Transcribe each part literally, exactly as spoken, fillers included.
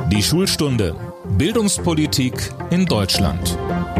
Die Schulstunde Bildungspolitik in Deutschland.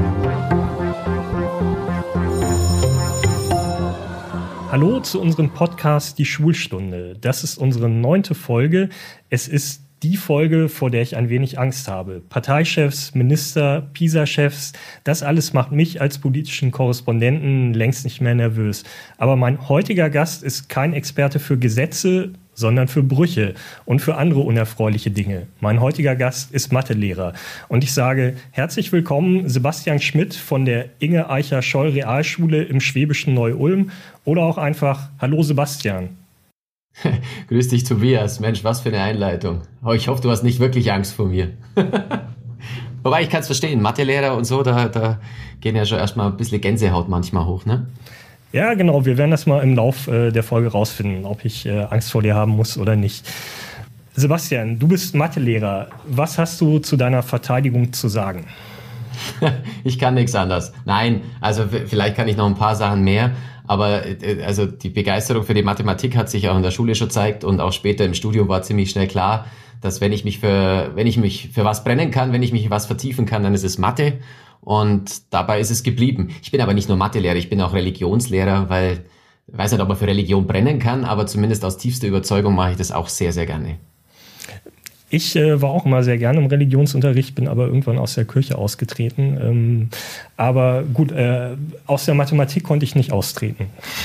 Hallo zu unserem Podcast Die Schulstunde. Das ist unsere neunte Folge. Es ist die Folge, vor der ich ein wenig Angst habe. Parteichefs, Minister, PISA-Chefs, das alles macht mich als politischen Korrespondenten längst nicht mehr nervös. Aber mein heutiger Gast ist kein Experte für Gesetze, sondern für Brüche und für andere unerfreuliche Dinge. Mein heutiger Gast ist Mathelehrer. Und ich sage herzlich willkommen Sebastian Schmidt von der Inge Eicher-Scholl Realschule im schwäbischen Neu-Ulm oder auch einfach Hallo Sebastian. Grüß dich, Tobias. Mensch, was für eine Einleitung. Oh, ich hoffe, du hast nicht wirklich Angst vor mir. Wobei, ich kann es verstehen. Mathelehrer und so, da, da gehen ja schon erstmal ein bisschen Gänsehaut manchmal hoch, ne? Ja, genau. Wir werden das mal im Lauf äh, der Folge rausfinden, ob ich äh, Angst vor dir haben muss oder nicht. Sebastian, du bist Mathelehrer. Was hast du zu deiner Verteidigung zu sagen? Ich kann nichts anderes. Nein, also vielleicht kann ich noch ein paar Sachen mehr. Aber also die Begeisterung für die Mathematik hat sich auch in der Schule schon gezeigt und auch später im Studium war ziemlich schnell klar, dass wenn ich mich für wenn ich mich für was brennen kann, wenn ich mich in was vertiefen kann, dann ist es Mathe und dabei ist es geblieben. Ich bin aber nicht nur Mathelehrer, ich bin auch Religionslehrer, weil ich weiß nicht, ob man für Religion brennen kann, aber zumindest aus tiefster Überzeugung mache ich das auch sehr, sehr gerne. Ich äh, war auch immer sehr gerne im Religionsunterricht, bin aber irgendwann aus der Kirche ausgetreten. Ähm, aber gut, äh, aus der Mathematik konnte ich nicht austreten.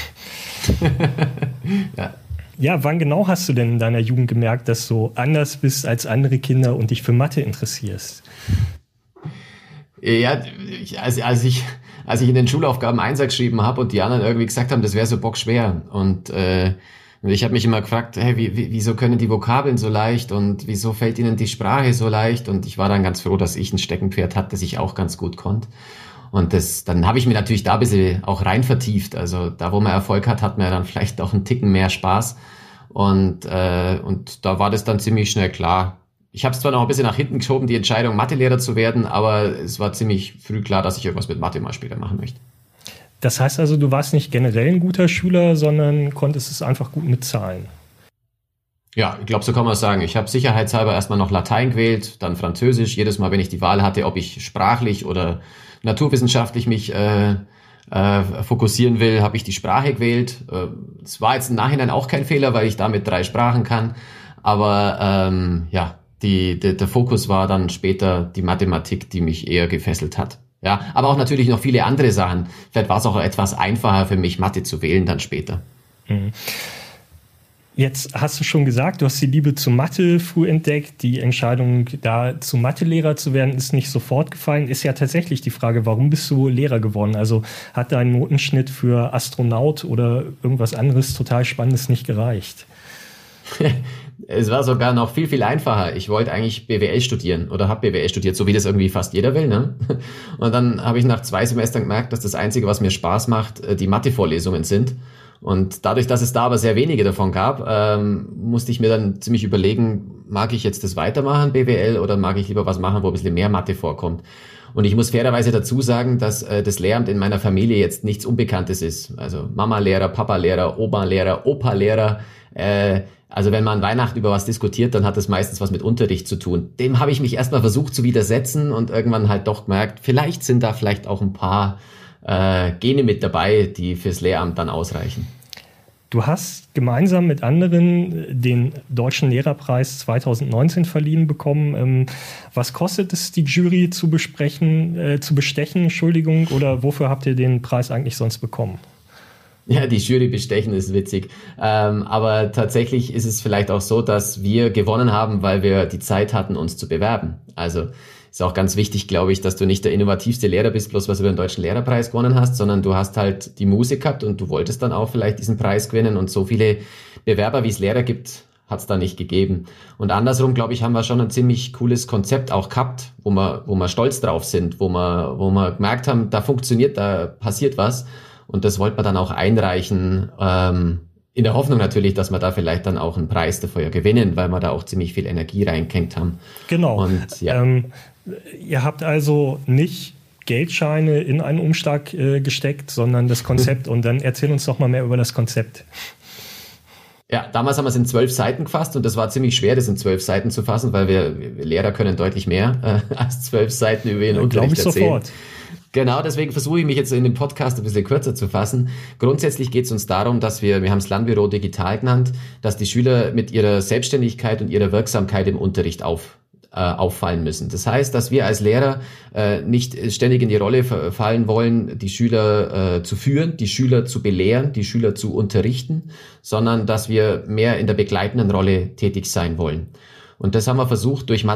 ja. ja, wann genau hast du denn in deiner Jugend gemerkt, dass du anders bist als andere Kinder und dich für Mathe interessierst? Ja, als, als, ich, als ich in den Schulaufgaben Einser geschrieben habe und die anderen irgendwie gesagt haben, das wäre so bockschwer und äh, Und ich habe mich immer gefragt, hey, wie, wie, wieso können die Vokabeln so leicht und wieso fällt ihnen die Sprache so leicht? Und ich war dann ganz froh, dass ich ein Steckenpferd hatte, das ich auch ganz gut konnte. Und das, dann habe ich mir natürlich da ein bisschen auch rein vertieft. Also da, wo man Erfolg hat, hat man dann vielleicht auch einen Ticken mehr Spaß. Und, äh, und da war das dann ziemlich schnell klar. Ich habe es zwar noch ein bisschen nach hinten geschoben, die Entscheidung, Mathelehrer zu werden, aber es war ziemlich früh klar, dass ich irgendwas mit Mathe mal später machen möchte. Das heißt also, du warst nicht generell ein guter Schüler, sondern konntest es einfach gut mit Zahlen. Ja, ich glaube, so kann man es sagen. Ich habe sicherheitshalber erstmal noch Latein gewählt, dann Französisch. Jedes Mal, wenn ich die Wahl hatte, ob ich sprachlich oder naturwissenschaftlich mich äh, äh, fokussieren will, habe ich die Sprache gewählt. Es äh, war jetzt im Nachhinein auch kein Fehler, weil ich damit drei Sprachen kann. Aber ähm, ja, die, die, der Fokus war dann später die Mathematik, die mich eher gefesselt hat. Ja, aber auch natürlich noch viele andere Sachen. Vielleicht war es auch etwas einfacher für mich, Mathe zu wählen dann später. Jetzt hast du schon gesagt, du hast die Liebe zu Mathe früh entdeckt. Die Entscheidung, da zu Mathelehrer zu werden, ist nicht sofort gefallen. Ist ja tatsächlich die Frage, warum bist du Lehrer geworden? Also hat dein Notenschnitt für Astronaut oder irgendwas anderes total Spannendes nicht gereicht? Es war sogar noch viel, viel einfacher. Ich wollte eigentlich B W L studieren oder habe B W L studiert, so wie das irgendwie fast jeder will, ne? Und dann habe ich nach zwei Semestern gemerkt, dass das Einzige, was mir Spaß macht, die Mathe-Vorlesungen sind. Und dadurch, dass es da aber sehr wenige davon gab, ähm, musste ich mir dann ziemlich überlegen, mag ich jetzt das weitermachen, B W L, oder mag ich lieber was machen, wo ein bisschen mehr Mathe vorkommt? Und ich muss fairerweise dazu sagen, dass äh, das Lehramt in meiner Familie jetzt nichts Unbekanntes ist. Also Mama-Lehrer, Papa-Lehrer, Oma-Lehrer, Opa-Lehrer, äh, Also wenn man an Weihnachten über was diskutiert, dann hat das meistens was mit Unterricht zu tun. Dem habe ich mich erstmal versucht zu widersetzen und irgendwann halt doch gemerkt, vielleicht sind da vielleicht auch ein paar äh, Gene mit dabei, die fürs Lehramt dann ausreichen. Du hast gemeinsam mit anderen den Deutschen Lehrerpreis zwanzig neunzehn verliehen bekommen. Was kostet es, die Jury zu besprechen, äh, zu bestechen, Entschuldigung, oder wofür habt ihr den Preis eigentlich sonst bekommen? Ja, die Jury bestechen ist witzig. Ähm, aber tatsächlich ist es vielleicht auch so, dass wir gewonnen haben, weil wir die Zeit hatten, uns zu bewerben. Also ist auch ganz wichtig, glaube ich, dass du nicht der innovativste Lehrer bist, bloß was du den Deutschen Lehrerpreis gewonnen hast, sondern du hast halt die Musik gehabt und du wolltest dann auch vielleicht diesen Preis gewinnen. Und so viele Bewerber, wie es Lehrer gibt, hat es da nicht gegeben. Und andersrum, glaube ich, haben wir schon ein ziemlich cooles Konzept auch gehabt, wo wir, wo wir stolz drauf sind, wo wir, wo wir gemerkt haben, da funktioniert, da passiert was. Und das wollte man dann auch einreichen, ähm, in der Hoffnung natürlich, dass wir da vielleicht dann auch einen Preis dafür ja gewinnen, weil wir da auch ziemlich viel Energie reingehängt haben. Genau. Und, ja. ähm, ihr habt also nicht Geldscheine in einen Umschlag äh, gesteckt, sondern das Konzept. Und dann erzähl uns doch mal mehr über das Konzept. Ja, damals haben wir es in zwölf Seiten gefasst und das war ziemlich schwer, das in zwölf Seiten zu fassen, weil wir, wir Lehrer können deutlich mehr äh, als zwölf Seiten über ihren ja, Unterricht erzählen. Sofort. Genau, deswegen versuche ich mich jetzt in dem Podcast ein bisschen kürzer zu fassen. Grundsätzlich geht es uns darum, dass wir, wir haben es Lernbüro digital genannt, dass die Schüler mit ihrer Selbstständigkeit und ihrer Wirksamkeit im Unterricht auf auffallen müssen. Das heißt, dass wir als Lehrer äh, nicht ständig in die Rolle fallen wollen, die Schüler äh, zu führen, die Schüler zu belehren, die Schüler zu unterrichten, sondern dass wir mehr in der begleitenden Rolle tätig sein wollen. Und das haben wir versucht durch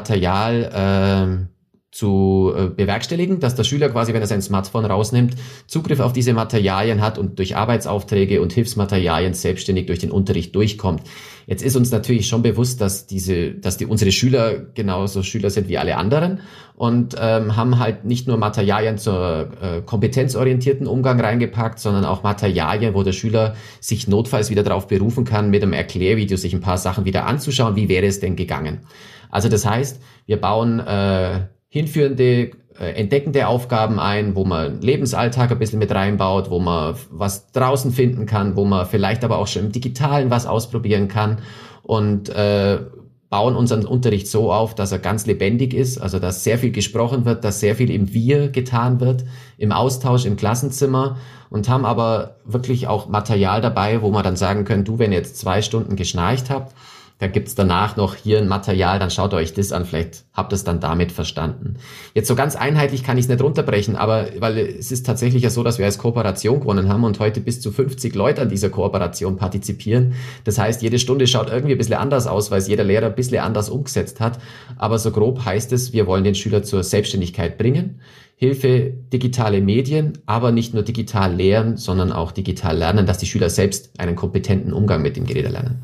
Material äh, zu äh, bewerkstelligen, dass der Schüler quasi, wenn er sein Smartphone rausnimmt, Zugriff auf diese Materialien hat und durch Arbeitsaufträge und Hilfsmaterialien selbstständig durch den Unterricht durchkommt. Jetzt ist uns natürlich schon bewusst, dass diese, dass die unsere Schüler genauso Schüler sind wie alle anderen und ähm, haben halt nicht nur Materialien zur äh, kompetenzorientierten Umgang reingepackt, sondern auch Materialien, wo der Schüler sich notfalls wieder darauf berufen kann, mit einem Erklärvideo sich ein paar Sachen wieder anzuschauen, wie wäre es denn gegangen. Also das heißt, wir bauen äh, hinführende, äh, entdeckende Aufgaben ein, wo man Lebensalltag ein bisschen mit reinbaut, wo man was draußen finden kann, wo man vielleicht aber auch schon im Digitalen was ausprobieren kann und äh, bauen unseren Unterricht so auf, dass er ganz lebendig ist, also dass sehr viel gesprochen wird, dass sehr viel im Wir getan wird, im Austausch, im Klassenzimmer und haben aber wirklich auch Material dabei, wo man dann sagen können, du, wenn ihr jetzt zwei Stunden geschnarcht habt, da gibt's danach noch hier ein Material, dann schaut euch das an, vielleicht habt ihr es dann damit verstanden. Jetzt so ganz einheitlich kann ich es nicht runterbrechen, aber weil es ist tatsächlich ja so, dass wir als Kooperation gewonnen haben und heute bis zu fünfzig Leute an dieser Kooperation partizipieren. Das heißt, jede Stunde schaut irgendwie ein bisschen anders aus, weil es jeder Lehrer ein bisschen anders umgesetzt hat. Aber so grob heißt es, wir wollen den Schüler zur Selbstständigkeit bringen. Hilfe, digitale Medien, aber nicht nur digital lehren, sondern auch digital lernen, dass die Schüler selbst einen kompetenten Umgang mit dem Gerät erlernen.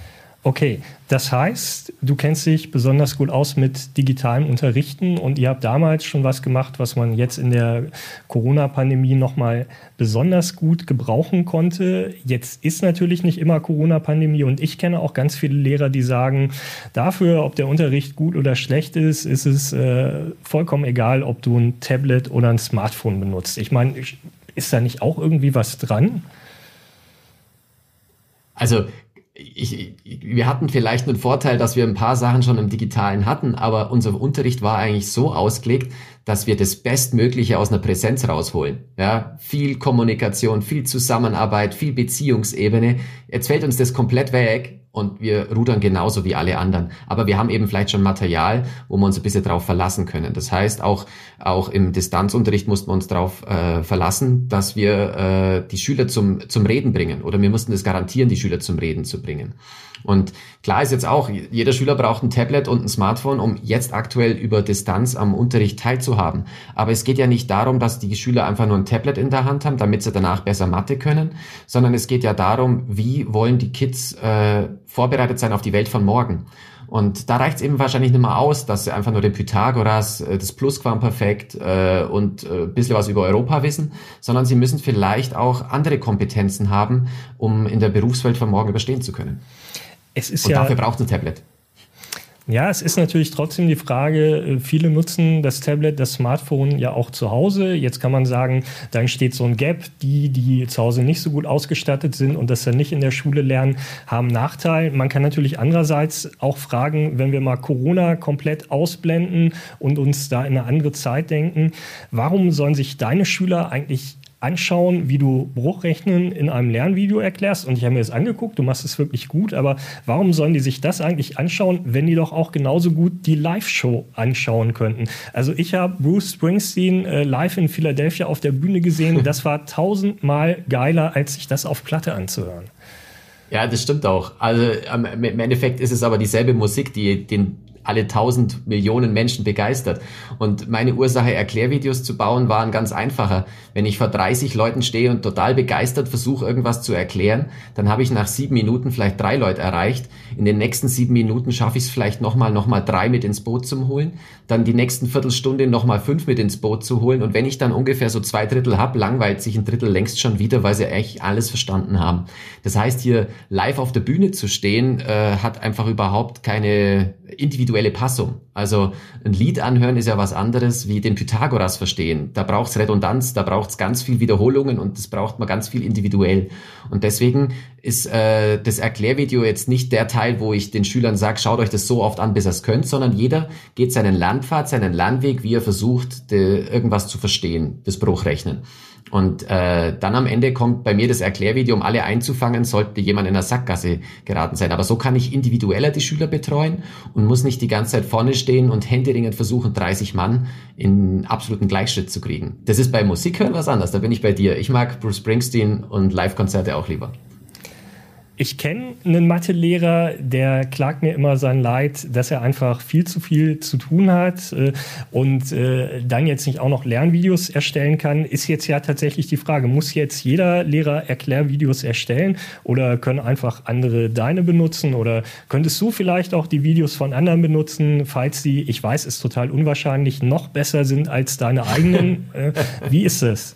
Okay, das heißt, du kennst dich besonders gut aus mit digitalem Unterrichten und ihr habt damals schon was gemacht, was man jetzt in der Corona-Pandemie nochmal besonders gut gebrauchen konnte. Jetzt ist natürlich nicht immer Corona-Pandemie und ich kenne auch ganz viele Lehrer, die sagen, dafür, ob der Unterricht gut oder schlecht ist, ist es äh, vollkommen egal, ob du ein Tablet oder ein Smartphone benutzt. Ich meine, ist da nicht auch irgendwie was dran? Also Ich, wir hatten vielleicht einen Vorteil, dass wir ein paar Sachen schon im Digitalen hatten, aber unser Unterricht war eigentlich so ausgelegt, dass wir das Bestmögliche aus einer Präsenz rausholen. Ja, viel Kommunikation, viel Zusammenarbeit, viel Beziehungsebene. Jetzt fällt uns das komplett weg und wir rudern genauso wie alle anderen. Aber wir haben eben vielleicht schon Material, wo wir uns ein bisschen drauf verlassen können. Das heißt, auch auch im Distanzunterricht mussten wir uns darauf äh, verlassen, dass wir äh, die Schüler zum zum Reden bringen. Oder wir mussten das garantieren, die Schüler zum Reden zu bringen. Und klar ist jetzt auch, jeder Schüler braucht ein Tablet und ein Smartphone, um jetzt aktuell über Distanz am Unterricht teilzuhaben. Aber es geht ja nicht darum, dass die Schüler einfach nur ein Tablet in der Hand haben, damit sie danach besser Mathe können, sondern es geht ja darum, wie wollen die Kids äh, vorbereitet sein auf die Welt von morgen. Und da reicht es eben wahrscheinlich nicht mehr aus, dass sie einfach nur den Pythagoras, das Plusquamperfekt äh, und äh, ein bisschen was über Europa wissen, sondern sie müssen vielleicht auch andere Kompetenzen haben, um in der Berufswelt von morgen überstehen zu können. Es ist und ja, dafür braucht es ein Tablet. Ja, es ist natürlich trotzdem die Frage, viele nutzen das Tablet, das Smartphone ja auch zu Hause. Jetzt kann man sagen, da entsteht so ein Gap. Die, die zu Hause nicht so gut ausgestattet sind und das dann nicht in der Schule lernen, haben Nachteil. Man kann natürlich andererseits auch fragen, wenn wir mal Corona komplett ausblenden und uns da in eine andere Zeit denken, warum sollen sich deine Schüler eigentlich anschauen, wie du Bruchrechnen in einem Lernvideo erklärst? Und ich habe mir das angeguckt, du machst es wirklich gut, aber warum sollen die sich das eigentlich anschauen, wenn die doch auch genauso gut die Live-Show anschauen könnten? Also ich habe Bruce Springsteen äh, live in Philadelphia auf der Bühne gesehen. Das war tausendmal geiler, als sich das auf Platte anzuhören. Ja, das stimmt auch. Also im Endeffekt ist es aber dieselbe Musik, die den alle tausend Millionen Menschen begeistert. Und meine Ursache, Erklärvideos zu bauen, war ein ganz einfacher. Wenn ich vor dreißig Leuten stehe und total begeistert versuche, irgendwas zu erklären, dann habe ich nach sieben Minuten vielleicht drei Leute erreicht. In den nächsten sieben Minuten schaffe ich es vielleicht nochmal nochmal drei mit ins Boot zu holen. Dann die nächsten Viertelstunde nochmal fünf mit ins Boot zu holen. Und wenn ich dann ungefähr so zwei Drittel habe, langweilt sich ein Drittel längst schon wieder, weil sie echt alles verstanden haben. Das heißt, hier live auf der Bühne zu stehen, äh, hat einfach überhaupt keine individuelle individuelle Passung. Also ein Lied anhören ist ja was anderes wie den Pythagoras verstehen. Da braucht's Redundanz, da braucht's ganz viel Wiederholungen und das braucht man ganz viel individuell. Und deswegen ist äh, das Erklärvideo jetzt nicht der Teil, wo ich den Schülern sage, schaut euch das so oft an, bis ihr es könnt, sondern jeder geht seinen Lernpfad, seinen Lernweg, wie er versucht, de, irgendwas zu verstehen, das Bruchrechnen. Und äh, dann am Ende kommt bei mir das Erklärvideo, um alle einzufangen, sollte jemand in der Sackgasse geraten sein. Aber so kann ich individueller die Schüler betreuen und muss nicht die ganze Zeit vorne stehen und händeringend versuchen, dreißig Mann in absoluten Gleichschritt zu kriegen. Das ist bei Musik hören was anderes, da bin ich bei dir. Ich mag Bruce Springsteen und Live-Konzerte auch lieber. Ich kenne einen Mathelehrer, der klagt mir immer sein Leid, dass er einfach viel zu viel zu tun hat äh, und äh, dann jetzt nicht auch noch Lernvideos erstellen kann. Ist jetzt ja tatsächlich die Frage, muss jetzt jeder Lehrer Erklärvideos erstellen oder können einfach andere deine benutzen oder könntest du vielleicht auch die Videos von anderen benutzen, falls die, ich weiß, ist total unwahrscheinlich, noch besser sind als deine eigenen? äh, wie ist es?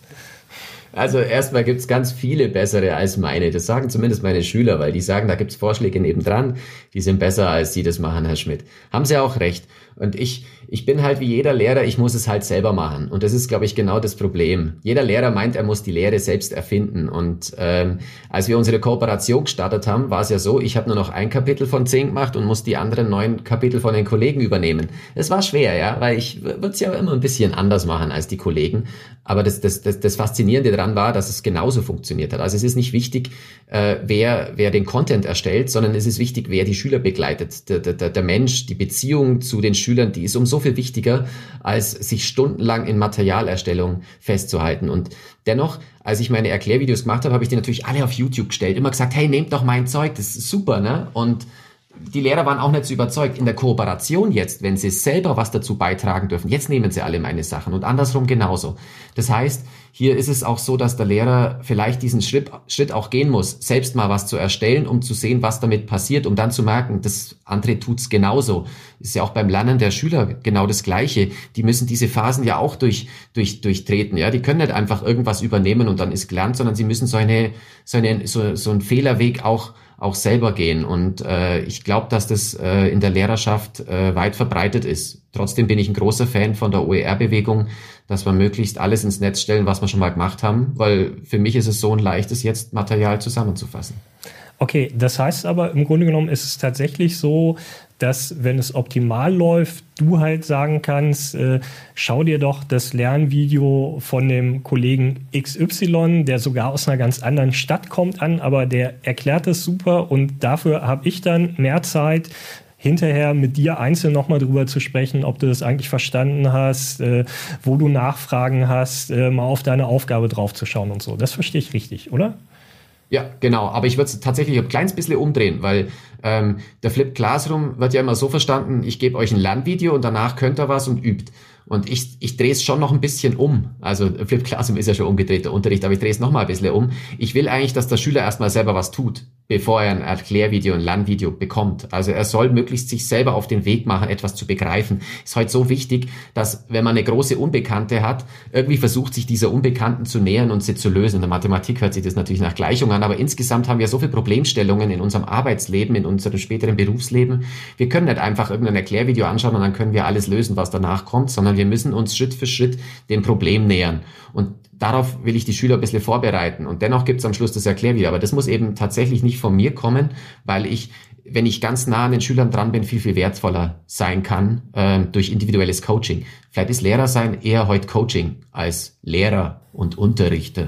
Also erstmal gibt's ganz viele bessere als meine. Das sagen zumindest meine Schüler, weil die sagen, da gibt's Vorschläge nebendran, die sind besser, als sie das machen, Herr Schmidt. Haben sie auch recht. Und ich, ich bin halt wie jeder Lehrer, ich muss es halt selber machen. Und das ist, glaube ich, genau das Problem. Jeder Lehrer meint, er muss die Lehre selbst erfinden. Und ähm, als wir unsere Kooperation gestartet haben, war es ja so, ich habe nur noch ein Kapitel von zehn gemacht und muss die anderen neun Kapitel von den Kollegen übernehmen. Es war schwer, ja, weil ich würde es ja immer ein bisschen anders machen als die Kollegen. Aber das, das, das, das Faszinierende daran war, dass es genauso funktioniert hat. Also es ist nicht wichtig, äh, wer, wer den Content erstellt, sondern es ist wichtig, wer die Schüler begleitet. Der, der, der Mensch, die Beziehung zu den Schülern, die ist um so viel wichtiger, als sich stundenlang in Materialerstellung festzuhalten. Und dennoch, als ich meine Erklärvideos gemacht habe, habe ich die natürlich alle auf YouTube gestellt. Immer gesagt, hey, nehmt doch mein Zeug, das ist super, ne? Und die Lehrer waren auch nicht so überzeugt. In der Kooperation jetzt, wenn sie selber was dazu beitragen dürfen, jetzt nehmen sie alle meine Sachen und andersrum genauso. Das heißt, hier ist es auch so, dass der Lehrer vielleicht diesen Schritt, Schritt auch gehen muss, selbst mal was zu erstellen, um zu sehen, was damit passiert, um dann zu merken, das andere tut's genauso. Ist ja auch beim Lernen der Schüler genau das Gleiche. Die müssen diese Phasen ja auch durch, durch, durchtreten. Ja, die können nicht einfach irgendwas übernehmen und dann ist gelernt, sondern sie müssen so eine, so eine, so, so einen Fehlerweg auch auch selber gehen. Und äh, ich glaube, dass das äh, in der Lehrerschaft äh, weit verbreitet ist. Trotzdem bin ich ein großer Fan von der O E R-Bewegung, dass wir möglichst alles ins Netz stellen, was wir schon mal gemacht haben, weil für mich ist es so ein leichtes, jetzt Material zusammenzufassen. Okay, das heißt aber, im Grunde genommen ist es tatsächlich so, dass, wenn es optimal läuft, du halt sagen kannst, äh, schau dir doch das Lernvideo von dem Kollegen X Y, der sogar aus einer ganz anderen Stadt kommt, an, aber der erklärt es super und dafür habe ich dann mehr Zeit, hinterher mit dir einzeln nochmal drüber zu sprechen, ob du das eigentlich verstanden hast, äh, wo du Nachfragen hast, äh, mal auf deine Aufgabe drauf zu schauen und so. Das verstehe ich richtig, oder? Ja, genau. Aber ich würde es tatsächlich ein kleines bisschen umdrehen, weil ähm, der Flipped Classroom wird ja immer so verstanden, ich gebe euch ein Lernvideo und danach könnt ihr was und übt. Und ich, ich drehe es schon noch ein bisschen um. Also Flipped Classroom ist ja schon umgedrehter Unterricht, aber ich drehe es noch mal ein bisschen um. Ich will eigentlich, dass der Schüler erstmal selber was tut, bevor er ein Erklärvideo, ein Lernvideo bekommt. Also er soll möglichst sich selber auf den Weg machen, etwas zu begreifen. Ist heute so wichtig, dass wenn man eine große Unbekannte hat, irgendwie versucht, sich dieser Unbekannten zu nähern und sie zu lösen. In der Mathematik hört sich das natürlich nach Gleichung an, aber insgesamt haben wir so viele Problemstellungen in unserem Arbeitsleben, in unserem späteren Berufsleben. Wir können nicht einfach irgendein Erklärvideo anschauen und dann können wir alles lösen, was danach kommt, sondern wir müssen uns Schritt für Schritt dem Problem nähern. Und darauf will ich die Schüler ein bisschen vorbereiten. Und dennoch gibt es am Schluss das Erklärvideo. Aber das muss eben tatsächlich nicht von mir kommen, weil ich, wenn ich ganz nah an den Schülern dran bin, viel, viel wertvoller sein kann äh, durch individuelles Coaching. Vielleicht ist Lehrer sein eher heute Coaching als Lehrer und Unterrichter.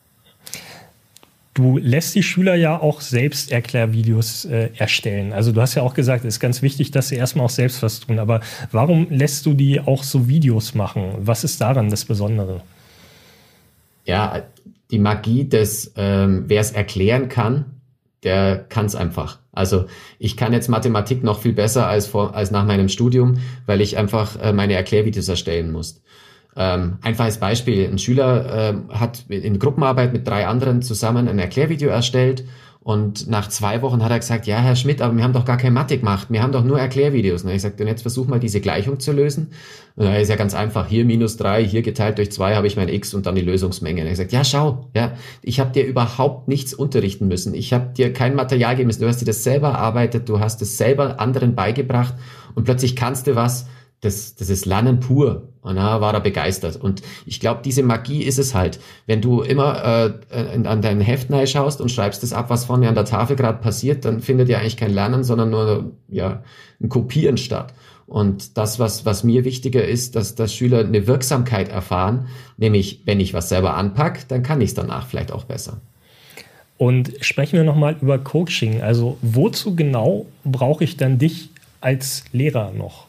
Du lässt die Schüler ja auch selbst Erklärvideos äh, erstellen. Also du hast ja auch gesagt, es ist ganz wichtig, dass sie erstmal auch selbst was tun. Aber warum lässt du die auch so Videos machen? Was ist daran das Besondere? Ja, die Magie des, ähm, wer es erklären kann, der kann es einfach. Also ich kann jetzt Mathematik noch viel besser als vor, als nach meinem Studium, weil ich einfach äh, meine Erklärvideos erstellen muss. Ähm, einfaches Beispiel, ein Schüler ähm, hat in Gruppenarbeit mit drei anderen zusammen ein Erklärvideo erstellt und nach zwei Wochen hat er gesagt, ja, Herr Schmidt, aber wir haben doch gar keine Mathe gemacht, wir haben doch nur Erklärvideos. Und ich sagte, und jetzt versuch mal diese Gleichung zu lösen. Und da ist ja ganz einfach, hier minus drei, hier geteilt durch zwei habe ich mein X und dann die Lösungsmenge. Und er sagt, ja, schau, ja, ich habe dir überhaupt nichts unterrichten müssen, ich habe dir kein Material gegeben müssen, du hast dir das selber erarbeitet, du hast es selber anderen beigebracht und plötzlich kannst du was, das, das ist Lernen pur. Und da war er begeistert. Und ich glaube, diese Magie ist es halt. Wenn du immer äh, an dein Heft schaust und schreibst das ab, was vorne an der Tafel gerade passiert, dann findet ja eigentlich kein Lernen, sondern nur ja ein Kopieren statt. Und das, was, was mir wichtiger ist, dass, dass Schüler eine Wirksamkeit erfahren, nämlich wenn ich was selber anpacke, dann kann ich es danach vielleicht auch besser. Und sprechen wir nochmal über Coaching. Also wozu genau brauche ich dann dich als Lehrer noch?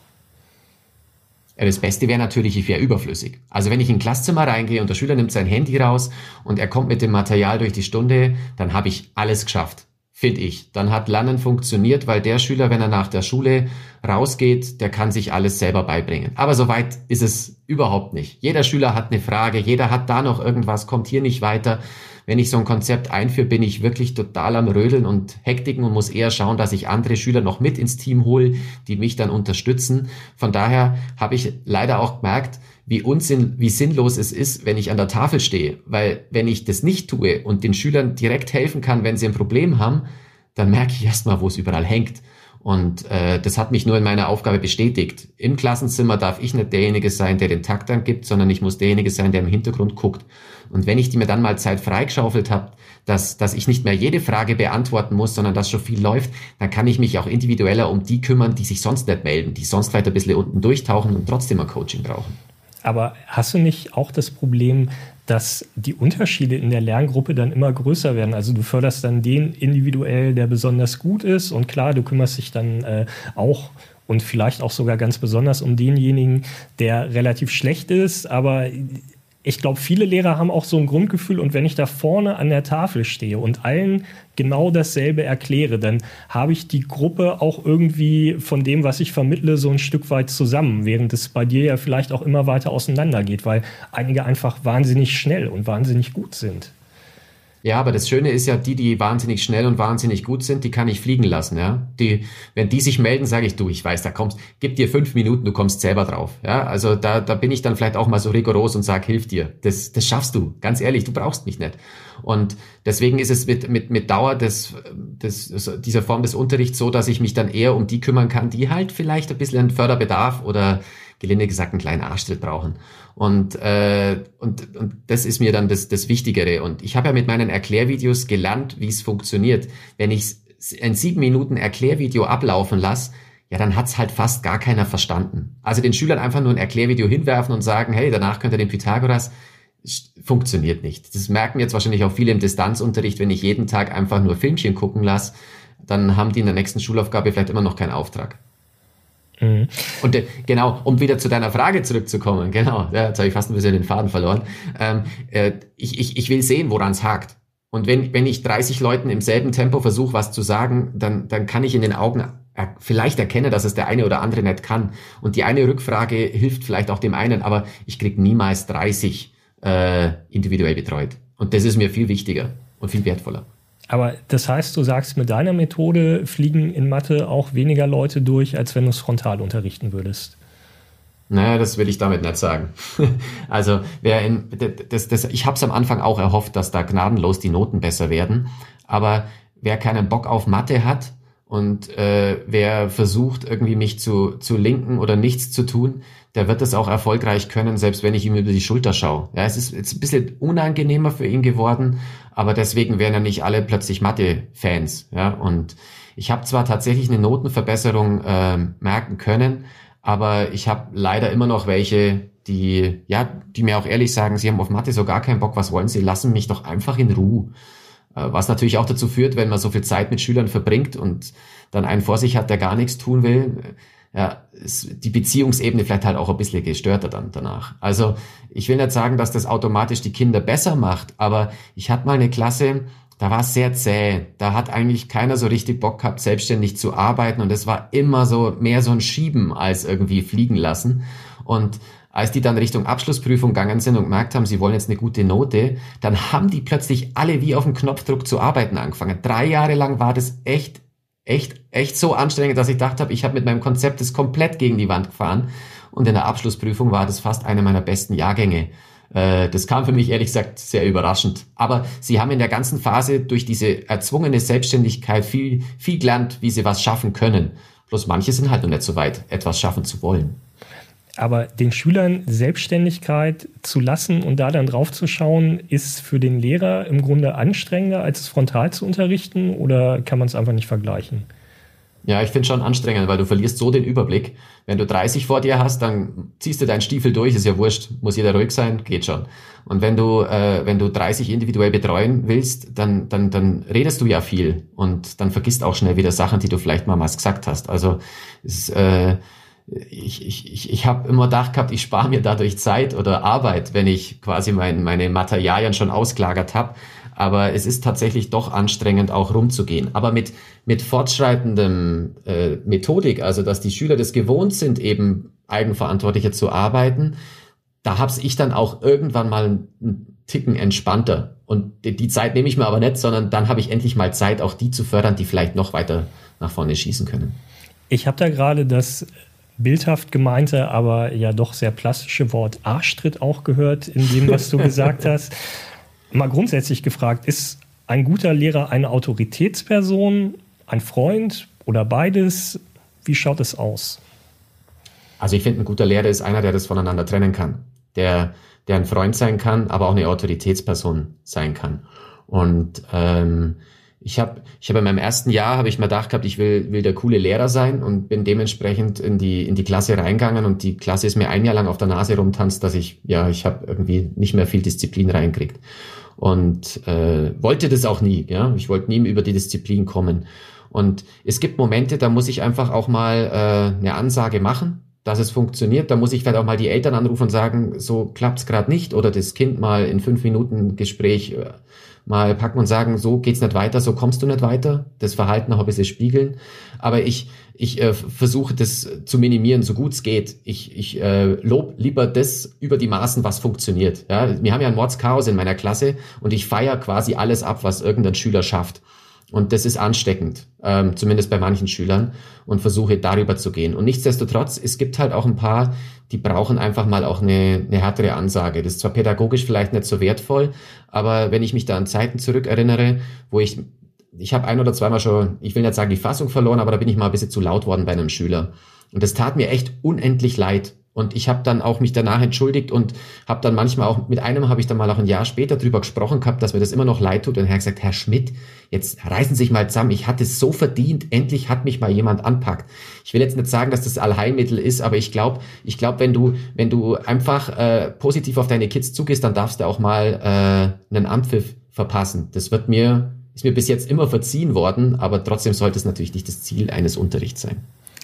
Das Beste wäre natürlich, ich wäre überflüssig. Also wenn ich in ein Klasszimmer reingehe und der Schüler nimmt sein Handy raus und er kommt mit dem Material durch die Stunde, dann habe ich alles geschafft, finde ich. Dann hat Lernen funktioniert, weil der Schüler, wenn er nach der Schule rausgeht, der kann sich alles selber beibringen. Aber so weit ist es überhaupt nicht. Jeder Schüler hat eine Frage, jeder hat da noch irgendwas, kommt hier nicht weiter. Wenn ich so ein Konzept einführe, bin ich wirklich total am Rödeln und Hektiken und muss eher schauen, dass ich andere Schüler noch mit ins Team hole, die mich dann unterstützen. Von daher habe ich leider auch gemerkt, wie unsinn, wie sinnlos es ist, wenn ich an der Tafel stehe. Weil wenn ich das nicht tue und den Schülern direkt helfen kann, wenn sie ein Problem haben, dann merke ich erstmal, wo es überall hängt. Und äh, das hat mich nur in meiner Aufgabe bestätigt. Im Klassenzimmer darf ich nicht derjenige sein, der den Takt angibt, sondern ich muss derjenige sein, der im Hintergrund guckt. Und wenn ich die mir dann mal Zeit freigeschaufelt habe, dass, dass ich nicht mehr jede Frage beantworten muss, sondern dass schon viel läuft, dann kann ich mich auch individueller um die kümmern, die sich sonst nicht melden, die sonst vielleicht ein bisschen unten durchtauchen und trotzdem ein Coaching brauchen. Aber hast du nicht auch das Problem, dass die Unterschiede in der Lerngruppe dann immer größer werden? Also du förderst dann den individuell, der besonders gut ist, und klar, du kümmerst dich dann äh, auch und vielleicht auch sogar ganz besonders um denjenigen, der relativ schlecht ist, aber ich glaube, viele Lehrer haben auch so ein Grundgefühl, und wenn ich da vorne an der Tafel stehe und allen genau dasselbe erkläre, dann habe ich die Gruppe auch irgendwie von dem, was ich vermittle, so ein Stück weit zusammen, während es bei dir ja vielleicht auch immer weiter auseinander geht, weil einige einfach wahnsinnig schnell und wahnsinnig gut sind. Ja, aber das Schöne ist ja, die, die wahnsinnig schnell und wahnsinnig gut sind, die kann ich fliegen lassen, ja. Die, wenn die sich melden, sage ich, du, ich weiß, da kommst, gib dir fünf Minuten, du kommst selber drauf, ja. Also da, da bin ich dann vielleicht auch mal so rigoros und sag, hilf dir. Das, das schaffst du, ganz ehrlich, du brauchst mich nicht. Und deswegen ist es mit, mit, mit Dauer des, des, dieser Form des Unterrichts so, dass ich mich dann eher um die kümmern kann, die halt vielleicht ein bisschen einen Förderbedarf oder gelinde gesagt einen kleinen Arschtritt brauchen. Und, äh, und, und das ist mir dann das, das Wichtigere. Und ich habe ja mit meinen Erklärvideos gelernt, wie es funktioniert. Wenn ich ein sieben Minuten Erklärvideo ablaufen lasse, ja, dann hat's halt fast gar keiner verstanden. Also den Schülern einfach nur ein Erklärvideo hinwerfen und sagen, hey, danach könnt ihr den Pythagoras, funktioniert nicht. Das merken jetzt wahrscheinlich auch viele im Distanzunterricht, wenn ich jeden Tag einfach nur Filmchen gucken lasse, dann haben die in der nächsten Schulaufgabe vielleicht immer noch keinen Auftrag. Mhm. Und äh, genau, um wieder zu deiner Frage zurückzukommen, genau, ja, jetzt habe ich fast ein bisschen den Faden verloren. Ähm, äh, ich, ich, ich will sehen, woran es hakt. Und wenn, wenn ich dreißig Leuten im selben Tempo versuche, was zu sagen, dann, dann kann ich in den Augen er, vielleicht erkennen, dass es der eine oder andere nicht kann. Und die eine Rückfrage hilft vielleicht auch dem einen, aber ich kriege niemals dreißig äh, individuell betreut. Und das ist mir viel wichtiger und viel wertvoller. Aber das heißt, du sagst, mit deiner Methode fliegen in Mathe auch weniger Leute durch, als wenn du es frontal unterrichten würdest? Naja, das will ich damit nicht sagen. Also wer in, das, das, ich habe es am Anfang auch erhofft, dass da gnadenlos die Noten besser werden. Aber wer keinen Bock auf Mathe hat und äh, wer versucht, irgendwie mich zu, zu linken oder nichts zu tun, der wird das auch erfolgreich können, selbst wenn ich ihm über die Schulter schaue. Ja, es ist jetzt ein bisschen unangenehmer für ihn geworden, aber deswegen wären ja nicht alle plötzlich Mathe-Fans. Ja, und ich habe zwar tatsächlich eine Notenverbesserung äh, merken können, aber ich habe leider immer noch welche, die ja, die mir auch ehrlich sagen, sie haben auf Mathe so gar keinen Bock, was wollen sie, lassen mich doch einfach in Ruhe. Äh, was natürlich auch dazu führt, wenn man so viel Zeit mit Schülern verbringt und dann einen vor sich hat, der gar nichts tun will, ja, ist die Beziehungsebene vielleicht halt auch ein bisschen gestörter dann danach. Also ich will nicht sagen, dass das automatisch die Kinder besser macht, aber ich hatte mal eine Klasse, da war es sehr zäh. Da hat eigentlich keiner so richtig Bock gehabt, selbstständig zu arbeiten, und es war immer so mehr so ein Schieben als irgendwie fliegen lassen. Und als die dann Richtung Abschlussprüfung gegangen sind und gemerkt haben, sie wollen jetzt eine gute Note, dann haben die plötzlich alle wie auf dem Knopfdruck zu arbeiten angefangen. Drei Jahre lang war das echt echt, echt so anstrengend, dass ich gedacht habe, ich habe mit meinem Konzept das komplett gegen die Wand gefahren. Und in der Abschlussprüfung war das fast einer meiner besten Jahrgänge. Äh, das kam für mich ehrlich gesagt sehr überraschend. Aber sie haben in der ganzen Phase durch diese erzwungene Selbstständigkeit viel, viel gelernt, wie sie was schaffen können. Bloß manche sind halt noch nicht so weit, etwas schaffen zu wollen. Aber den Schülern Selbstständigkeit zu lassen und da dann drauf zu schauen, ist für den Lehrer im Grunde anstrengender, als es frontal zu unterrichten, oder kann man es einfach nicht vergleichen? Ja, ich finde schon anstrengend, weil du verlierst so den Überblick. Wenn du dreißig vor dir hast, dann ziehst du deinen Stiefel durch, ist ja wurscht, muss jeder ruhig sein, geht schon. Und wenn du äh, wenn du dreißig individuell betreuen willst, dann dann dann redest du ja viel und dann vergisst auch schnell wieder Sachen, die du vielleicht mal was gesagt hast. Also es, äh, ich ich ich, ich habe immer gedacht gehabt, ich spare mir dadurch Zeit oder Arbeit, wenn ich quasi mein, meine Materialien schon ausgelagert habe. Aber es ist tatsächlich doch anstrengend, auch rumzugehen. Aber mit mit fortschreitendem äh, Methodik, also dass die Schüler das gewohnt sind, eben eigenverantwortlicher zu arbeiten, da hab's ich dann auch irgendwann mal einen Ticken entspannter. Und die, die Zeit nehme ich mir aber nicht, sondern dann habe ich endlich mal Zeit, auch die zu fördern, die vielleicht noch weiter nach vorne schießen können. Ich habe da gerade das bildhaft gemeinte, aber ja doch sehr plastische Wort Arschtritt auch gehört in dem, was du gesagt hast. Mal grundsätzlich gefragt, ist ein guter Lehrer eine Autoritätsperson, ein Freund oder beides? Wie schaut es aus? Also ich finde, ein guter Lehrer ist einer, der das voneinander trennen kann. Der, der ein Freund sein kann, aber auch eine Autoritätsperson sein kann. Und ähm, ich habe ich hab in meinem ersten Jahr, habe ich mir gedacht gehabt, ich will, will der coole Lehrer sein und bin dementsprechend in die, in die Klasse reingegangen und die Klasse ist mir ein Jahr lang auf der Nase rumtanzt, dass ich, ja, ich habe irgendwie nicht mehr viel Disziplin reinkriegt. Und äh, wollte das auch nie, ja. Ich wollte nie über die Disziplin kommen. Und es gibt Momente, da muss ich einfach auch mal äh, eine Ansage machen, dass es funktioniert. Da muss ich vielleicht auch mal die Eltern anrufen und sagen, so klappt's gerade nicht. Oder das Kind mal in fünf Minuten Gespräch äh, mal packen und sagen, so geht's nicht weiter, so kommst du nicht weiter. Das Verhalten noch ein bisschen spiegeln. Aber ich ich äh, versuche das zu minimieren, so gut es geht. Ich ich äh, lob lieber das über die Maßen, was funktioniert. Ja, wir haben ja ein Mordschaos in meiner Klasse und ich feiere quasi alles ab, was irgendein Schüler schafft. Und das ist ansteckend, ähm, zumindest bei manchen Schülern, und versuche darüber zu gehen. Und nichtsdestotrotz, es gibt halt auch ein paar, die brauchen einfach mal auch eine, eine härtere Ansage. Das ist zwar pädagogisch vielleicht nicht so wertvoll, aber wenn ich mich da an Zeiten zurückerinnere, wo ich, ich habe ein oder zweimal schon, ich will nicht sagen die Fassung verloren, aber da bin ich mal ein bisschen zu laut worden bei einem Schüler. Und das tat mir echt unendlich leid. Und ich habe dann auch mich danach entschuldigt und habe dann manchmal auch, mit einem habe ich dann mal auch ein Jahr später drüber gesprochen gehabt, dass mir das immer noch leid tut. Und er hat gesagt, Herr Schmidt, jetzt reißen Sie sich mal zusammen, ich hatte es so verdient, endlich hat mich mal jemand anpackt. Ich will jetzt nicht sagen, dass das Allheilmittel ist, aber ich glaube, ich glaube, wenn du wenn du einfach äh, positiv auf deine Kids zugehst, dann darfst du auch mal äh, einen Anpfiff verpassen. Das wird mir, ist mir bis jetzt immer verziehen worden, aber trotzdem sollte es natürlich nicht das Ziel eines Unterrichts sein.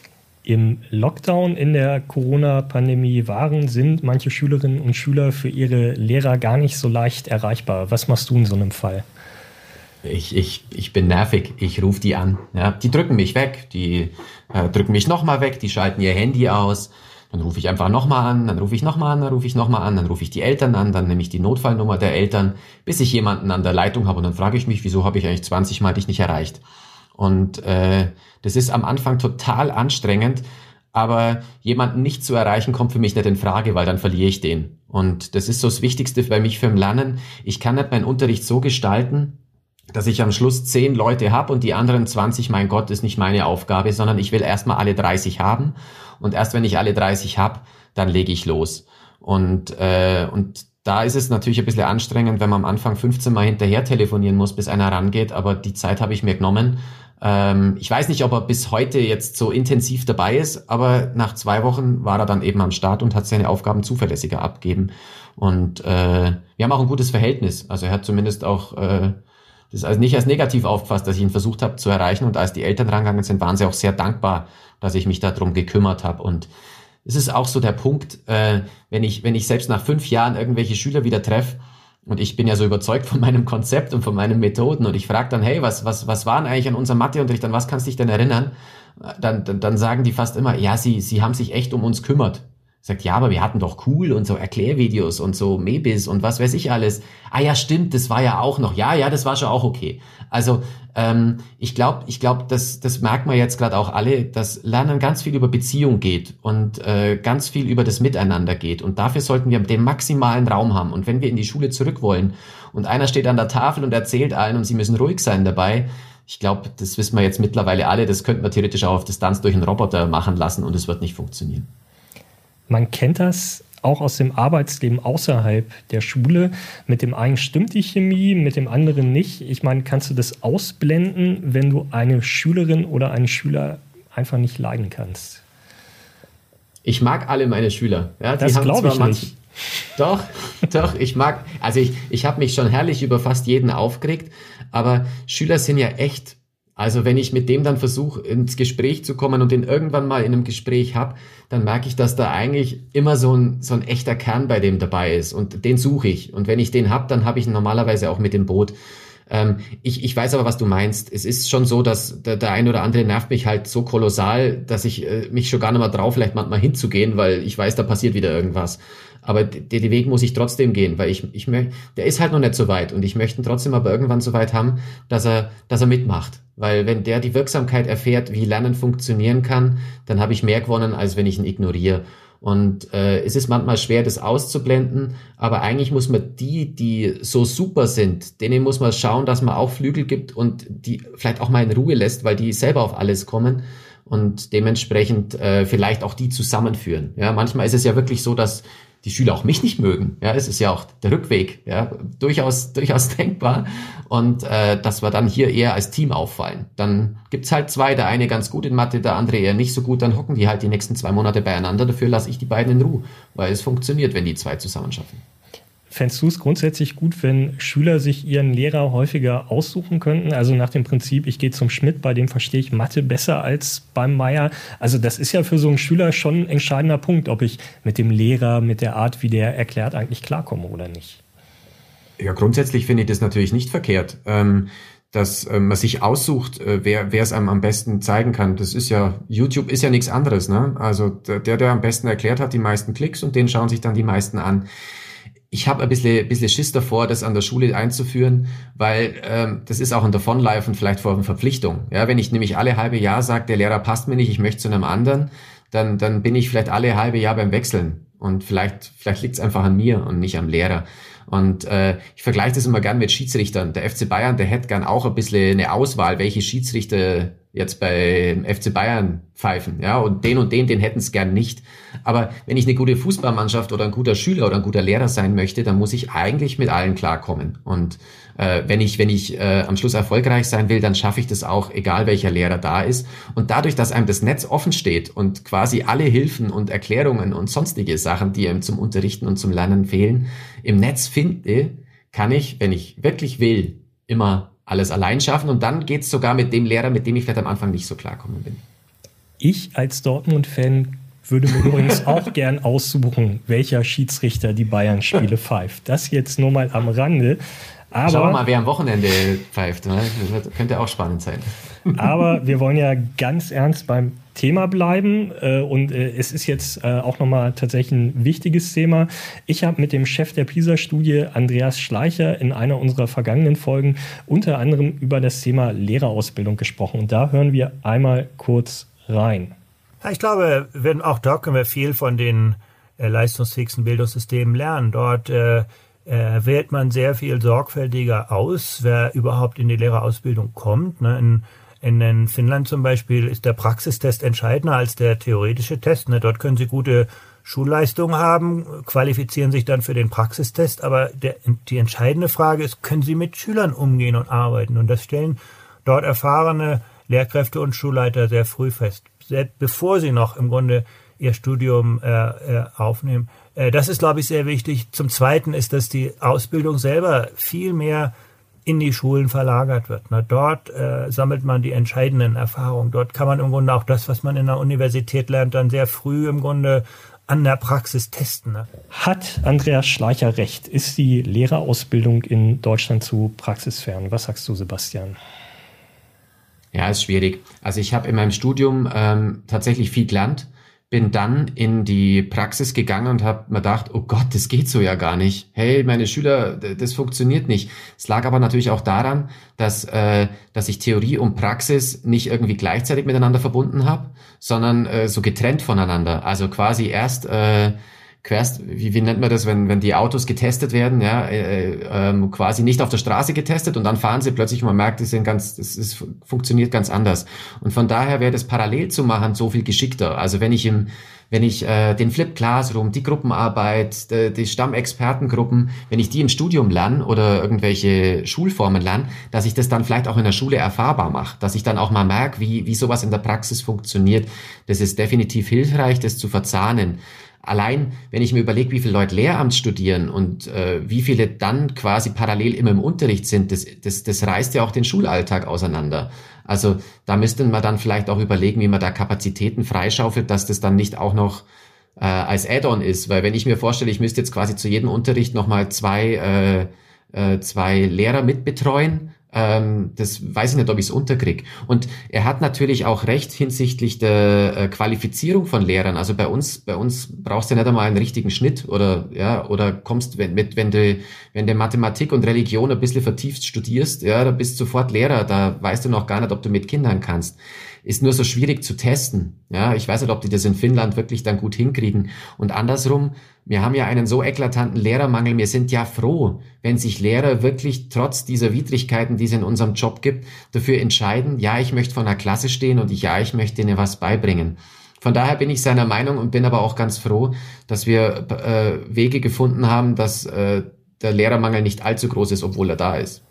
Im Lockdown in der Corona-Pandemie waren, sind manche Schülerinnen und Schüler für ihre Lehrer gar nicht so leicht erreichbar. Was machst du in so einem Fall? Ich, ich, ich bin nervig, ich rufe die an. Ja, die drücken mich weg, die äh, drücken mich nochmal weg, die schalten ihr Handy aus. Dann rufe ich einfach nochmal an, dann rufe ich nochmal an, dann rufe ich nochmal an, dann rufe ich die Eltern an, dann nehme ich die Notfallnummer der Eltern, bis ich jemanden an der Leitung habe und dann frage ich mich, wieso habe ich eigentlich zwanzig Mal dich nicht erreicht? Und äh, das ist am Anfang total anstrengend, aber jemanden nicht zu erreichen, kommt für mich nicht in Frage, weil dann verliere ich den. Und das ist so das Wichtigste bei mich für im Lernen. Ich kann nicht meinen Unterricht so gestalten, dass ich am Schluss zehn Leute habe und die anderen zwanzig, mein Gott, ist nicht meine Aufgabe, sondern ich will erstmal alle dreißig haben. Und erst wenn ich alle dreißig habe, dann lege ich los. Und äh, und da ist es natürlich ein bisschen anstrengend, wenn man am Anfang fünfzehn Mal hinterher telefonieren muss, bis einer rangeht, aber die Zeit habe ich mir genommen. Ähm, ich weiß nicht, ob er bis heute jetzt so intensiv dabei ist, aber nach zwei Wochen war er dann eben am Start und hat seine Aufgaben zuverlässiger abgegeben. Und äh, wir haben auch ein gutes Verhältnis. Also er hat zumindest auch äh, das also nicht als negativ aufgefasst, dass ich ihn versucht habe zu erreichen. Und als die Eltern rangegangen sind, waren sie auch sehr dankbar, dass ich mich darum gekümmert habe. Und es ist auch so der Punkt, äh, wenn ich wenn ich selbst nach fünf Jahren irgendwelche Schüler wieder treffe, und ich bin ja so überzeugt von meinem Konzept und von meinen Methoden und ich frage dann, hey, was was was war denn eigentlich an unserem Matheunterricht, an was kannst du dich denn erinnern? Dann, dann dann sagen die fast immer, ja, sie sie haben sich echt um uns kümmert. Sagt, ja, aber wir hatten doch cool und so Erklärvideos und so Mebis und was weiß ich alles. Ah ja, stimmt, das war ja auch noch. Ja, ja, das war schon auch okay. Also ähm, ich glaube, ich glaube, das das merkt man jetzt gerade auch alle, dass Lernen ganz viel über Beziehung geht und äh, ganz viel über das Miteinander geht. Und dafür sollten wir den maximalen Raum haben. Und wenn wir in die Schule zurück wollen und einer steht an der Tafel und erzählt allen und sie müssen ruhig sein dabei, ich glaube, das wissen wir jetzt mittlerweile alle, das könnte man theoretisch auch auf Distanz durch einen Roboter machen lassen und es wird nicht funktionieren. Man kennt das auch aus dem Arbeitsleben außerhalb der Schule. Mit dem einen stimmt die Chemie, mit dem anderen nicht. Ich meine, kannst du das ausblenden, wenn du eine Schülerin oder einen Schüler einfach nicht leiden kannst? Ich mag alle meine Schüler. Ja, das glaube ich manch, nicht. Doch, doch, ich mag, also ich, ich habe mich schon herrlich über fast jeden aufgeregt, aber Schüler sind ja echt, also wenn ich mit dem dann versuche, ins Gespräch zu kommen und den irgendwann mal in einem Gespräch habe, dann merke ich, dass da eigentlich immer so ein, so ein echter Kern bei dem dabei ist und den suche ich. Und wenn ich den habe, dann habe ich ihn normalerweise auch mit dem Boot. Ähm, ich, ich weiß aber, was du meinst. Es ist schon so, dass der, der ein oder andere nervt mich halt so kolossal, dass ich äh, mich schon gar nicht mehr traue, vielleicht manchmal hinzugehen, weil ich weiß, da passiert wieder irgendwas. Aber den, den Weg muss ich trotzdem gehen, weil ich, ich möchte, der ist halt noch nicht so weit und ich möchte ihn trotzdem aber irgendwann so weit haben, dass er, dass er mitmacht. Weil wenn der die Wirksamkeit erfährt, wie Lernen funktionieren kann, dann habe ich mehr gewonnen, als wenn ich ihn ignoriere. Und äh, es ist manchmal schwer, das auszublenden, aber eigentlich muss man die, die so super sind, denen muss man schauen, dass man auch Flügel gibt und die vielleicht auch mal in Ruhe lässt, weil die selber auf alles kommen und dementsprechend äh, vielleicht auch die zusammenführen. Ja, manchmal ist es ja wirklich so, dass die Schüler auch mich nicht mögen. Ja, es ist ja auch der Rückweg, ja, durchaus, durchaus denkbar. Und äh, dass wir dann hier eher als Team auffallen. Dann gibt's halt zwei, der eine ganz gut in Mathe, der andere eher nicht so gut. Dann hocken die halt die nächsten zwei Monate beieinander. Dafür lasse ich die beiden in Ruhe, weil es funktioniert, wenn die zwei zusammen schaffen. Fändest du es grundsätzlich gut, wenn Schüler sich ihren Lehrer häufiger aussuchen könnten? Also nach dem Prinzip, ich gehe zum Schmidt, bei dem verstehe ich Mathe besser als beim Meier. Also das ist ja für so einen Schüler schon ein entscheidender Punkt, ob ich mit dem Lehrer, mit der Art, wie der erklärt, eigentlich klarkomme oder nicht. Ja, grundsätzlich finde ich das natürlich nicht verkehrt, ähm, dass äh, man sich aussucht, äh, wer wer es einem am besten zeigen kann. Das ist ja, YouTube ist ja nichts anderes, ne? Also der, der am besten erklärt, hat die meisten Klicks und den schauen sich dann die meisten an. Ich habe ein bisschen, bisschen Schiss davor, das an der Schule einzuführen, weil ähm, das ist auch ein Davonlaufen vielleicht vor einer Verpflichtung. Ja, wenn ich nämlich alle halbe Jahr sage, der Lehrer passt mir nicht, ich möchte zu einem anderen, dann dann bin ich vielleicht alle halbe Jahr beim Wechseln und vielleicht vielleicht liegt es einfach an mir und nicht am Lehrer. Und äh, ich vergleiche das immer gern mit Schiedsrichtern. Der F C Bayern, der hätte gern auch ein bisschen eine Auswahl, welche Schiedsrichter jetzt beim F C Bayern pfeifen, ja, und den und den, den hätten es gern nicht. Aber wenn ich eine gute Fußballmannschaft oder ein guter Schüler oder ein guter Lehrer sein möchte, dann muss ich eigentlich mit allen klarkommen. Und äh, wenn ich wenn ich äh, am Schluss erfolgreich sein will, dann schaffe ich das auch, egal welcher Lehrer da ist. Und dadurch, dass einem das Netz offen steht und quasi alle Hilfen und Erklärungen und sonstige Sachen, die einem zum Unterrichten und zum Lernen fehlen, im Netz finde, kann ich, wenn ich wirklich will, immer alles allein schaffen und dann geht's sogar mit dem Lehrer, mit dem ich vielleicht am Anfang nicht so klarkommen bin. Ich als Dortmund-Fan würde mir übrigens auch gern aussuchen, welcher Schiedsrichter die Bayern-Spiele pfeift. Das jetzt nur mal am Rande. Aber, schauen wir mal, wer am Wochenende pfeift. Ne? Das könnte auch spannend sein. Aber wir wollen ja ganz ernst beim Thema bleiben und es ist jetzt auch nochmal tatsächlich ein wichtiges Thema. Ich habe mit dem Chef der PISA-Studie, Andreas Schleicher, in einer unserer vergangenen Folgen unter anderem über das Thema Lehrerausbildung gesprochen und da hören wir einmal kurz rein. Ja, ich glaube, auch dort können wir viel von den äh, leistungsfähigsten Bildungssystemen lernen. Dort äh, äh, wählt man sehr viel sorgfältiger aus, wer überhaupt in die Lehrerausbildung kommt. Ne? In, in, in Finnland zum Beispiel ist der Praxistest entscheidender als der theoretische Test. Ne? Dort können sie gute Schulleistungen haben, qualifizieren sich dann für den Praxistest, aber der, die entscheidende Frage ist, können sie mit Schülern umgehen und arbeiten? Und das stellen dort erfahrene Lehrkräfte und Schulleiter sehr früh fest, selbst bevor sie noch im Grunde ihr Studium äh, äh, aufnehmen. Äh, das ist, glaube ich, sehr wichtig. Zum Zweiten ist, dass die Ausbildung selber viel mehr in die Schulen verlagert wird. Na, dort äh, sammelt man die entscheidenden Erfahrungen. Dort kann man im Grunde auch das, was man in der Universität lernt, dann sehr früh im Grunde an der Praxis testen. Ne? Hat Andreas Schleicher recht? Ist die Lehrerausbildung in Deutschland zu praxisfern? Was sagst du, Sebastian? Ja, ist schwierig. Also ich habe in meinem Studium ähm, tatsächlich viel gelernt, bin dann in die Praxis gegangen und habe mir gedacht, oh Gott, das geht so ja gar nicht. Hey, meine Schüler, das funktioniert nicht. Es lag aber natürlich auch daran, dass äh, dass ich Theorie und Praxis nicht irgendwie gleichzeitig miteinander verbunden habe, sondern äh, so getrennt voneinander. Also quasi erst äh, querst, wie, wie nennt man das, wenn, wenn die Autos getestet werden, ja, äh, ähm, quasi nicht auf der Straße getestet und dann fahren sie plötzlich und man merkt, die sind ganz, das ist, funktioniert ganz anders. Und von daher wäre das parallel zu machen so viel geschickter. Also wenn ich im, wenn ich äh, den Flip Classroom, die Gruppenarbeit, die, die Stammexpertengruppen, wenn ich die im Studium lerne oder irgendwelche Schulformen lerne, dass ich das dann vielleicht auch in der Schule erfahrbar mache, dass ich dann auch mal merke, wie, wie sowas in der Praxis funktioniert. Das ist definitiv hilfreich, das zu verzahnen. Allein, wenn ich mir überlege, wie viele Leute Lehramt studieren und äh, wie viele dann quasi parallel immer im Unterricht sind, das, das, das reißt ja auch den Schulalltag auseinander. Also da müsste man dann vielleicht auch überlegen, wie man da Kapazitäten freischaufelt, dass das dann nicht auch noch äh, als Add-on ist. Weil wenn ich mir vorstelle, ich müsste jetzt quasi zu jedem Unterricht nochmal zwei, äh, äh, zwei Lehrer mitbetreuen, Ähm, das weiß ich nicht, ob ich es unterkriege. Und er hat natürlich auch recht hinsichtlich der äh, Qualifizierung von Lehrern. Also bei uns, bei uns brauchst du nicht einmal einen richtigen Schnitt oder ja, oder kommst wenn mit wenn du wenn du Mathematik und Religion ein bisschen vertieft studierst, ja, da bist du sofort Lehrer. Da weißt du noch gar nicht, ob du mit Kindern kannst. Ist nur so schwierig zu testen. Ja, ich weiß nicht, ob die das in Finnland wirklich dann gut hinkriegen. Und andersrum, wir haben ja einen so eklatanten Lehrermangel. Wir sind ja froh, wenn sich Lehrer wirklich trotz dieser Widrigkeiten, die es in unserem Job gibt, dafür entscheiden, ja, ich möchte vor einer Klasse stehen und ich, ja, ich möchte ihnen was beibringen. Von daher bin ich seiner Meinung und bin aber auch ganz froh, dass wir äh, Wege gefunden haben, dass äh, der Lehrermangel nicht allzu groß ist, obwohl er da ist.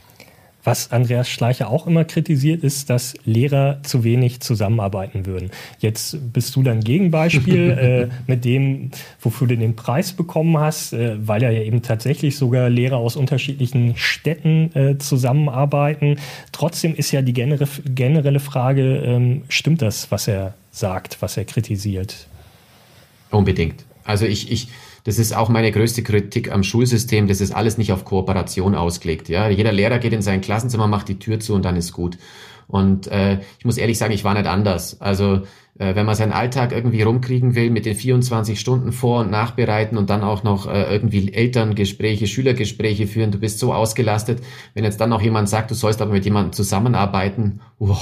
Was Andreas Schleicher auch immer kritisiert, ist, dass Lehrer zu wenig zusammenarbeiten würden. Jetzt bist du dann Gegenbeispiel äh, mit dem, wofür du den Preis bekommen hast, äh, weil ja eben tatsächlich sogar Lehrer aus unterschiedlichen Städten äh, zusammenarbeiten. Trotzdem ist ja die genere, generelle Frage, ähm, stimmt das, was er sagt, was er kritisiert? Unbedingt. Also ich, ich, das ist auch meine größte Kritik am Schulsystem. Das ist alles nicht auf Kooperation ausgelegt. Ja, jeder Lehrer geht in sein Klassenzimmer, macht die Tür zu und dann ist gut. Und äh, ich muss ehrlich sagen, ich war nicht anders. Also äh, wenn man seinen Alltag irgendwie rumkriegen will mit den vierundzwanzig Stunden Vor- und Nachbereiten und dann auch noch äh, irgendwie Elterngespräche, Schülergespräche führen, du bist so ausgelastet. Wenn jetzt dann noch jemand sagt, du sollst aber mit jemandem zusammenarbeiten, oh,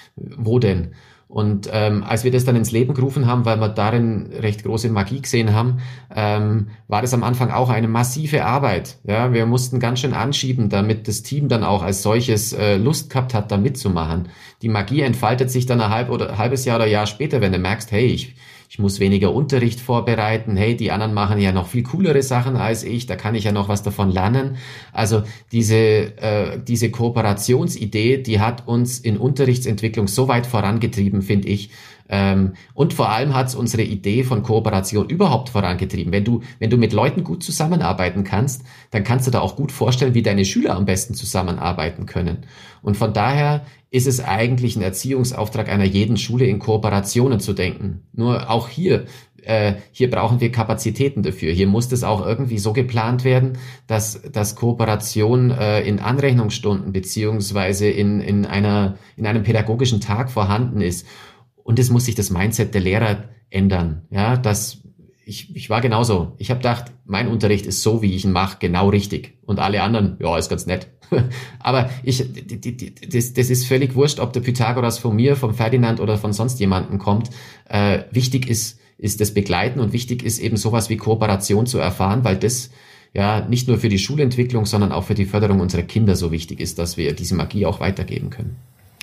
wo denn? Und ähm, als wir das dann ins Leben gerufen haben, weil wir darin recht große Magie gesehen haben, ähm, war das am Anfang auch eine massive Arbeit. Ja, wir mussten ganz schön anschieben, damit das Team dann auch als solches äh, Lust gehabt hat, da mitzumachen. Die Magie entfaltet sich dann ein halb oder ein halbes Jahr oder Jahr später, wenn du merkst, hey, ich Ich muss weniger Unterricht vorbereiten. Hey, die anderen machen ja noch viel coolere Sachen als ich. Da kann ich ja noch was davon lernen. Also diese äh, diese Kooperationsidee, die hat uns in Unterrichtsentwicklung so weit vorangetrieben, finde ich. Ähm, und vor allem hat es unsere Idee von Kooperation überhaupt vorangetrieben. Wenn du wenn du mit Leuten gut zusammenarbeiten kannst, dann kannst du da auch gut vorstellen, wie deine Schüler am besten zusammenarbeiten können. Und von daher ist es eigentlich ein Erziehungsauftrag einer jeden Schule, in Kooperationen zu denken. Nur auch hier, äh, hier brauchen wir Kapazitäten dafür. Hier muss das auch irgendwie so geplant werden, dass, dass Kooperation äh, in Anrechnungsstunden beziehungsweise in, in, einer, in einem pädagogischen Tag vorhanden ist. Und es muss sich das Mindset der Lehrer ändern. Ja, dass ich, ich war genauso. Ich habe gedacht, mein Unterricht ist so, wie ich ihn mache, genau richtig. Und alle anderen, ja, ist ganz nett. Aber ich, die, die, das, das ist völlig wurscht, ob der Pythagoras von mir, vom Ferdinand oder von sonst jemandem kommt. Äh, wichtig ist, ist das Begleiten und wichtig ist eben sowas wie Kooperation zu erfahren, weil das ja nicht nur für die Schulentwicklung, sondern auch für die Förderung unserer Kinder so wichtig ist, dass wir diese Magie auch weitergeben können.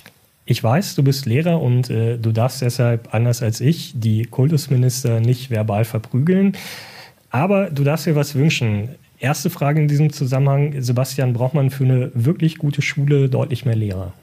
Ich weiß, du bist Lehrer und äh, du darfst deshalb, anders als ich, die Kultusminister nicht verbal verprügeln. Aber du darfst dir was wünschen. Erste Frage in diesem Zusammenhang, Sebastian, braucht man für eine wirklich gute Schule deutlich mehr Lehrer?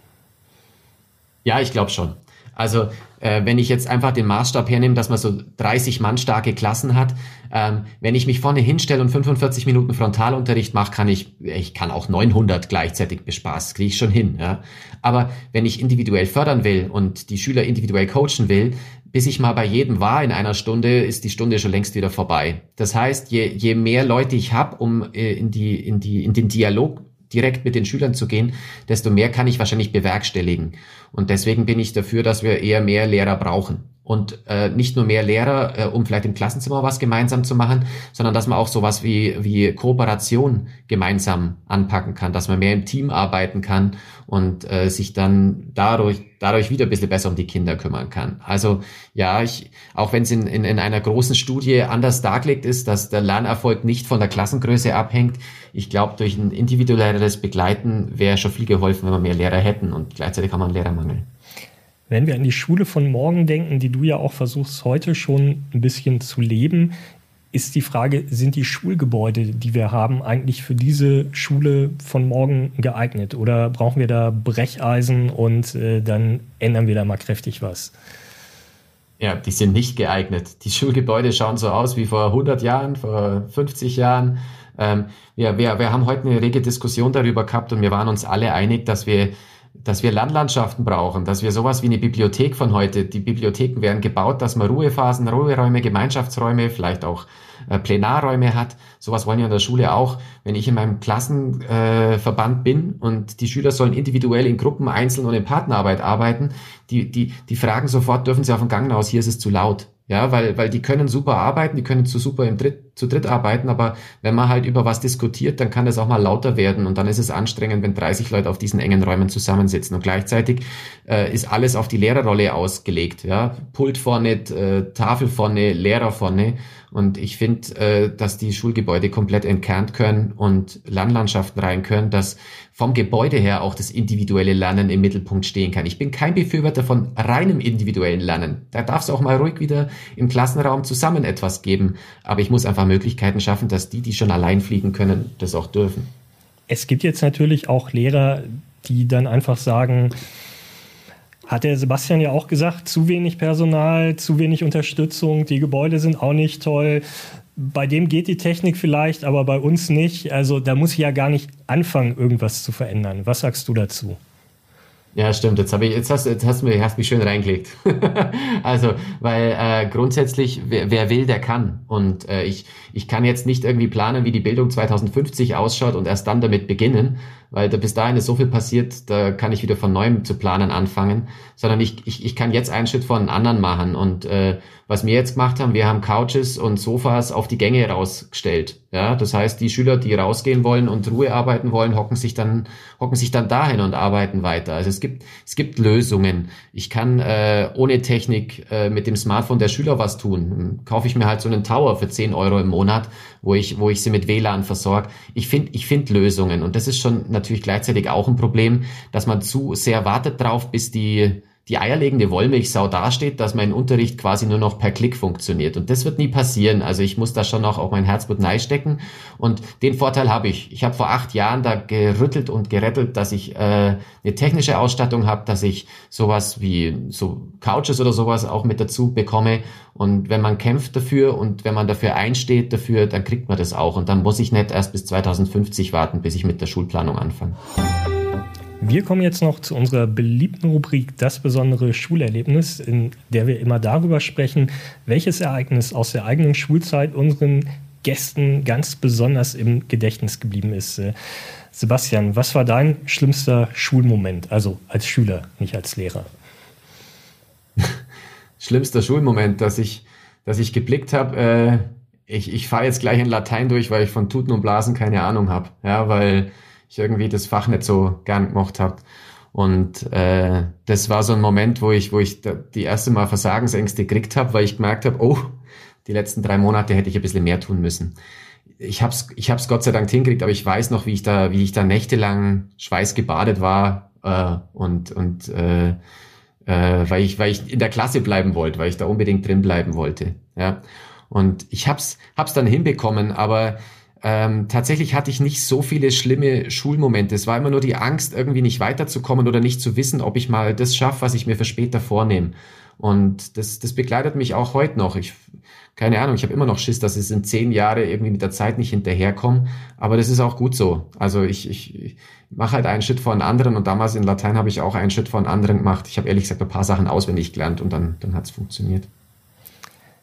Ja, ich glaube schon. Also äh, wenn ich jetzt einfach den Maßstab hernehme, dass man so dreißig Mann starke Klassen hat, ähm, wenn ich mich vorne hinstelle und fünfundvierzig Minuten Frontalunterricht mache, kann ich, ich kann auch neunhundert gleichzeitig bespaßen, kriege ich schon hin. Ja. Aber wenn ich individuell fördern will und die Schüler individuell coachen will, bis ich mal bei jedem war in einer Stunde, ist die Stunde schon längst wieder vorbei. Das heißt, je, je mehr Leute ich habe, um äh, in die in die in den Dialog direkt mit den Schülern zu gehen, desto mehr kann ich wahrscheinlich bewerkstelligen. Und deswegen bin ich dafür, dass wir eher mehr Lehrer brauchen. und äh, nicht nur mehr Lehrer, äh, um vielleicht im Klassenzimmer was gemeinsam zu machen, sondern dass man auch sowas wie wie Kooperation gemeinsam anpacken kann, dass man mehr im Team arbeiten kann und äh, sich dann dadurch dadurch wieder ein bisschen besser um die Kinder kümmern kann. Also ja, ich auch wenn es in, in in einer großen Studie anders dargelegt ist, dass der Lernerfolg nicht von der Klassengröße abhängt, ich glaube, durch ein individuelleres Begleiten wäre schon viel geholfen, wenn wir mehr Lehrer hätten, und gleichzeitig haben wir einen Lehrermangel. Wenn wir an die Schule von morgen denken, die du ja auch versuchst heute schon ein bisschen zu leben, ist die Frage, sind die Schulgebäude, die wir haben, eigentlich für diese Schule von morgen geeignet? Oder brauchen wir da Brecheisen und äh, dann ändern wir da mal kräftig was? Ja, die sind nicht geeignet. Die Schulgebäude schauen so aus wie vor hundert Jahren, vor fünfzig Jahren. Ähm, wir, wir, wir haben heute eine rege Diskussion darüber gehabt und wir waren uns alle einig, dass wir dass wir Landlandschaften brauchen, dass wir sowas wie eine Bibliothek von heute, die Bibliotheken werden gebaut, dass man Ruhephasen, Ruheräume, Gemeinschaftsräume, vielleicht auch äh, Plenarräume hat. Sowas wollen wir in der Schule auch. Wenn ich in meinem Klassenverband äh, bin und die Schüler sollen individuell in Gruppen, einzeln und in Partnerarbeit arbeiten, die, die, die fragen sofort, dürfen sie auf dem Gang hinaus, hier ist es zu laut. Ja, weil, weil die können super arbeiten, die können zu super im Dritt, zu dritt arbeiten, aber wenn man halt über was diskutiert, dann kann das auch mal lauter werden und dann ist es anstrengend, wenn dreißig Leute auf diesen engen Räumen zusammensitzen, und gleichzeitig äh, ist alles auf die Lehrerrolle ausgelegt, ja, Pult vorne, äh, Tafel vorne, Lehrer vorne, und ich finde, äh, dass die Schulgebäude komplett entkernt können und Lernlandschaften rein können, dass vom Gebäude her auch das individuelle Lernen im Mittelpunkt stehen kann. Ich bin kein Befürworter von reinem individuellen Lernen. Da darf es auch mal ruhig wieder im Klassenraum zusammen etwas geben. Aber ich muss einfach Möglichkeiten schaffen, dass die, die schon allein fliegen können, das auch dürfen. Es gibt jetzt natürlich auch Lehrer, die dann einfach sagen, hat der Sebastian ja auch gesagt, zu wenig Personal, zu wenig Unterstützung, die Gebäude sind auch nicht toll. Bei dem geht die Technik vielleicht, aber bei uns nicht. Also da muss ich ja gar nicht anfangen, irgendwas zu verändern. Was sagst du dazu? Ja, stimmt. Jetzt habe ich, jetzt hast, jetzt hast du mich, hast mich schön reingelegt. Also, weil äh, grundsätzlich, wer, wer will, der kann. Und äh, ich, ich kann jetzt nicht irgendwie planen, wie die Bildung zweitausendfünfzig ausschaut und erst dann damit beginnen, weil da bis dahin ist so viel passiert, da kann ich wieder von neuem zu planen anfangen, sondern ich, ich, ich kann jetzt einen Schritt vor den anderen machen. Und äh, was wir jetzt gemacht haben, wir haben Couches und Sofas auf die Gänge rausgestellt. Ja, das heißt, die Schüler, die rausgehen wollen und Ruhe arbeiten wollen, hocken sich dann hocken sich dann dahin und arbeiten weiter. Also es gibt es gibt Lösungen. Ich kann äh, ohne Technik äh, mit dem Smartphone der Schüler was tun. Dann kaufe ich mir halt so einen Tower für zehn Euro im Monat, wo ich wo ich sie mit W L A N versorge. Ich finde ich finde Lösungen, und das ist schon natürlich gleichzeitig auch ein Problem, dass man zu sehr wartet drauf, bis die die eierlegende Wollmilchsau dasteht, dass mein Unterricht quasi nur noch per Klick funktioniert. Und das wird nie passieren. Also ich muss da schon noch auch mein Herzblut reinstecken. Und den Vorteil habe ich. Ich habe vor acht Jahren da gerüttelt und gerettelt, dass ich äh, eine technische Ausstattung habe, dass ich sowas wie so Couches oder sowas auch mit dazu bekomme. Und wenn man kämpft dafür und wenn man dafür einsteht dafür, dann kriegt man das auch. Und dann muss ich nicht erst bis zweitausendfünfzig warten, bis ich mit der Schulplanung anfange. Wir kommen jetzt noch zu unserer beliebten Rubrik Das besondere Schulerlebnis, in der wir immer darüber sprechen, welches Ereignis aus der eigenen Schulzeit unseren Gästen ganz besonders im Gedächtnis geblieben ist. Sebastian, was war dein schlimmster Schulmoment, also als Schüler, nicht als Lehrer? Schlimmster Schulmoment, dass ich, dass ich geblickt habe, äh, ich, ich fahre jetzt gleich in Latein durch, weil ich von Tuten und Blasen keine Ahnung habe, ja, weil ich irgendwie das Fach nicht so gern gemacht habe. Und äh, das war so ein Moment, wo ich wo ich da die erste Mal Versagensängste gekriegt habe, weil ich gemerkt habe, oh, die letzten drei Monate hätte ich ein bisschen mehr tun müssen. Ich hab's ich hab's Gott sei Dank hingekriegt, aber ich weiß noch, wie ich da wie ich da nächtelang schweißgebadet war äh, und und äh, äh, weil ich weil ich in der Klasse bleiben wollte, weil ich da unbedingt drin bleiben wollte. Ja, und ich hab's hab's dann hinbekommen, aber Ähm, tatsächlich hatte ich nicht so viele schlimme Schulmomente. Es war immer nur die Angst, irgendwie nicht weiterzukommen oder nicht zu wissen, ob ich mal das schaffe, was ich mir für später vornehme. Und das, das begleitet mich auch heute noch. Ich, keine Ahnung, ich habe immer noch Schiss, dass es in zehn Jahre irgendwie mit der Zeit nicht hinterherkomme. Aber das ist auch gut so. Also ich, ich, ich mache halt einen Schritt vor den anderen, und damals in Latein habe ich auch einen Schritt vor den anderen gemacht. Ich habe ehrlich gesagt ein paar Sachen auswendig gelernt und dann, dann hat es funktioniert.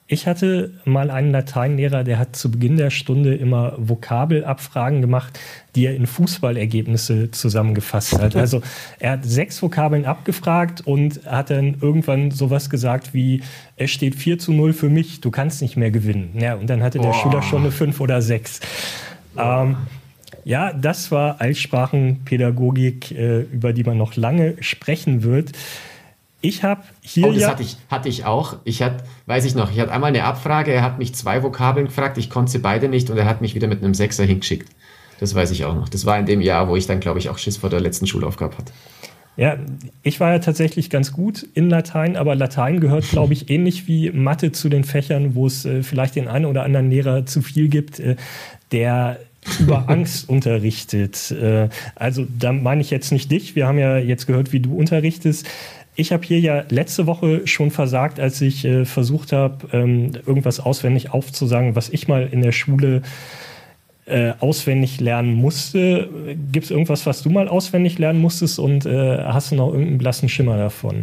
Ich hatte mal einen Lateinlehrer, der hat zu Beginn der Stunde immer Vokabelabfragen gemacht, die er in Fußballergebnisse zusammengefasst hat. Also er hat sechs Vokabeln abgefragt und hat dann irgendwann sowas gesagt wie, es steht vier zu null für mich, du kannst nicht mehr gewinnen. Ja, und dann hatte der oh. Schüler schon eine fünf oder sechs. Oh. Ähm, ja, das war Altsprachenpädagogik, äh, über die man noch lange sprechen wird. Ich habe hier oh, das ja hatte ich, hatte ich auch. Ich hatte, weiß ich noch, ich hatte einmal eine Abfrage, er hat mich zwei Vokabeln gefragt, ich konnte sie beide nicht und er hat mich wieder mit einem Sechser hingeschickt. Das weiß ich auch noch. Das war in dem Jahr, wo ich dann, glaube ich, auch Schiss vor der letzten Schulaufgabe hatte. Ja, ich war ja tatsächlich ganz gut in Latein, aber Latein gehört, glaube ich, ähnlich wie Mathe zu den Fächern, wo es äh, vielleicht den einen oder anderen Lehrer zu viel gibt, äh, der über Angst unterrichtet. Äh, also da meine ich jetzt nicht dich. Wir haben ja jetzt gehört, wie du unterrichtest. Ich habe hier ja letzte Woche schon versagt, als ich äh, versucht habe, ähm, irgendwas auswendig aufzusagen, was ich mal in der Schule äh, auswendig lernen musste. Gibt es irgendwas, was du mal auswendig lernen musstest und äh, hast du noch irgendeinen blassen Schimmer davon?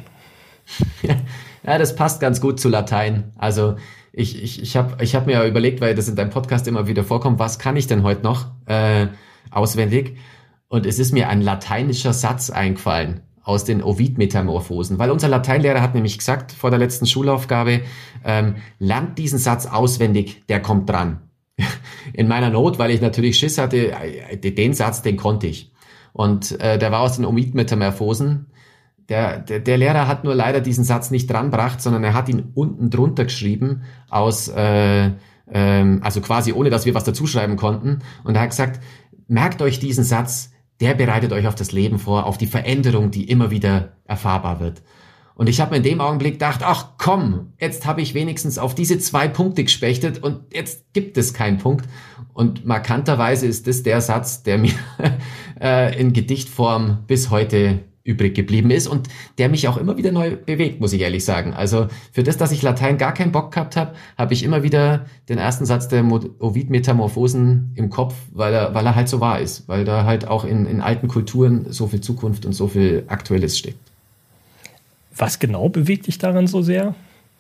Ja, das passt ganz gut zu Latein. Also ich, ich, ich habe ich hab mir überlegt, weil das in deinem Podcast immer wieder vorkommt, was kann ich denn heute noch äh, auswendig? Und es ist mir ein lateinischer Satz eingefallen aus den Ovid-Metamorphosen, weil unser Lateinlehrer hat nämlich gesagt vor der letzten Schulaufgabe, ähm, lernt diesen Satz auswendig, der kommt dran. In meiner Not, weil ich natürlich Schiss hatte, den Satz, den konnte ich. Und äh, der war aus den Ovid-Metamorphosen. Der, der, der Lehrer hat nur leider diesen Satz nicht dranbracht, sondern er hat ihn unten drunter geschrieben, aus, äh, ähm, also quasi ohne, dass wir was dazuschreiben konnten. Und er hat gesagt, merkt euch diesen Satz, der bereitet euch auf das Leben vor, auf die Veränderung, die immer wieder erfahrbar wird. Und ich habe mir in dem Augenblick gedacht, ach komm, jetzt habe ich wenigstens auf diese zwei Punkte gespechtet und jetzt gibt es keinen Punkt. Und markanterweise ist das der Satz, der mir äh, in Gedichtform bis heute übrig geblieben ist und der mich auch immer wieder neu bewegt, muss ich ehrlich sagen. Also für das, dass ich Latein gar keinen Bock gehabt habe, habe ich immer wieder den ersten Satz der Ovid-Metamorphosen im Kopf, weil er, weil er halt so wahr ist, weil da halt auch in, in alten Kulturen so viel Zukunft und so viel Aktuelles steckt. Was genau bewegt dich daran so sehr?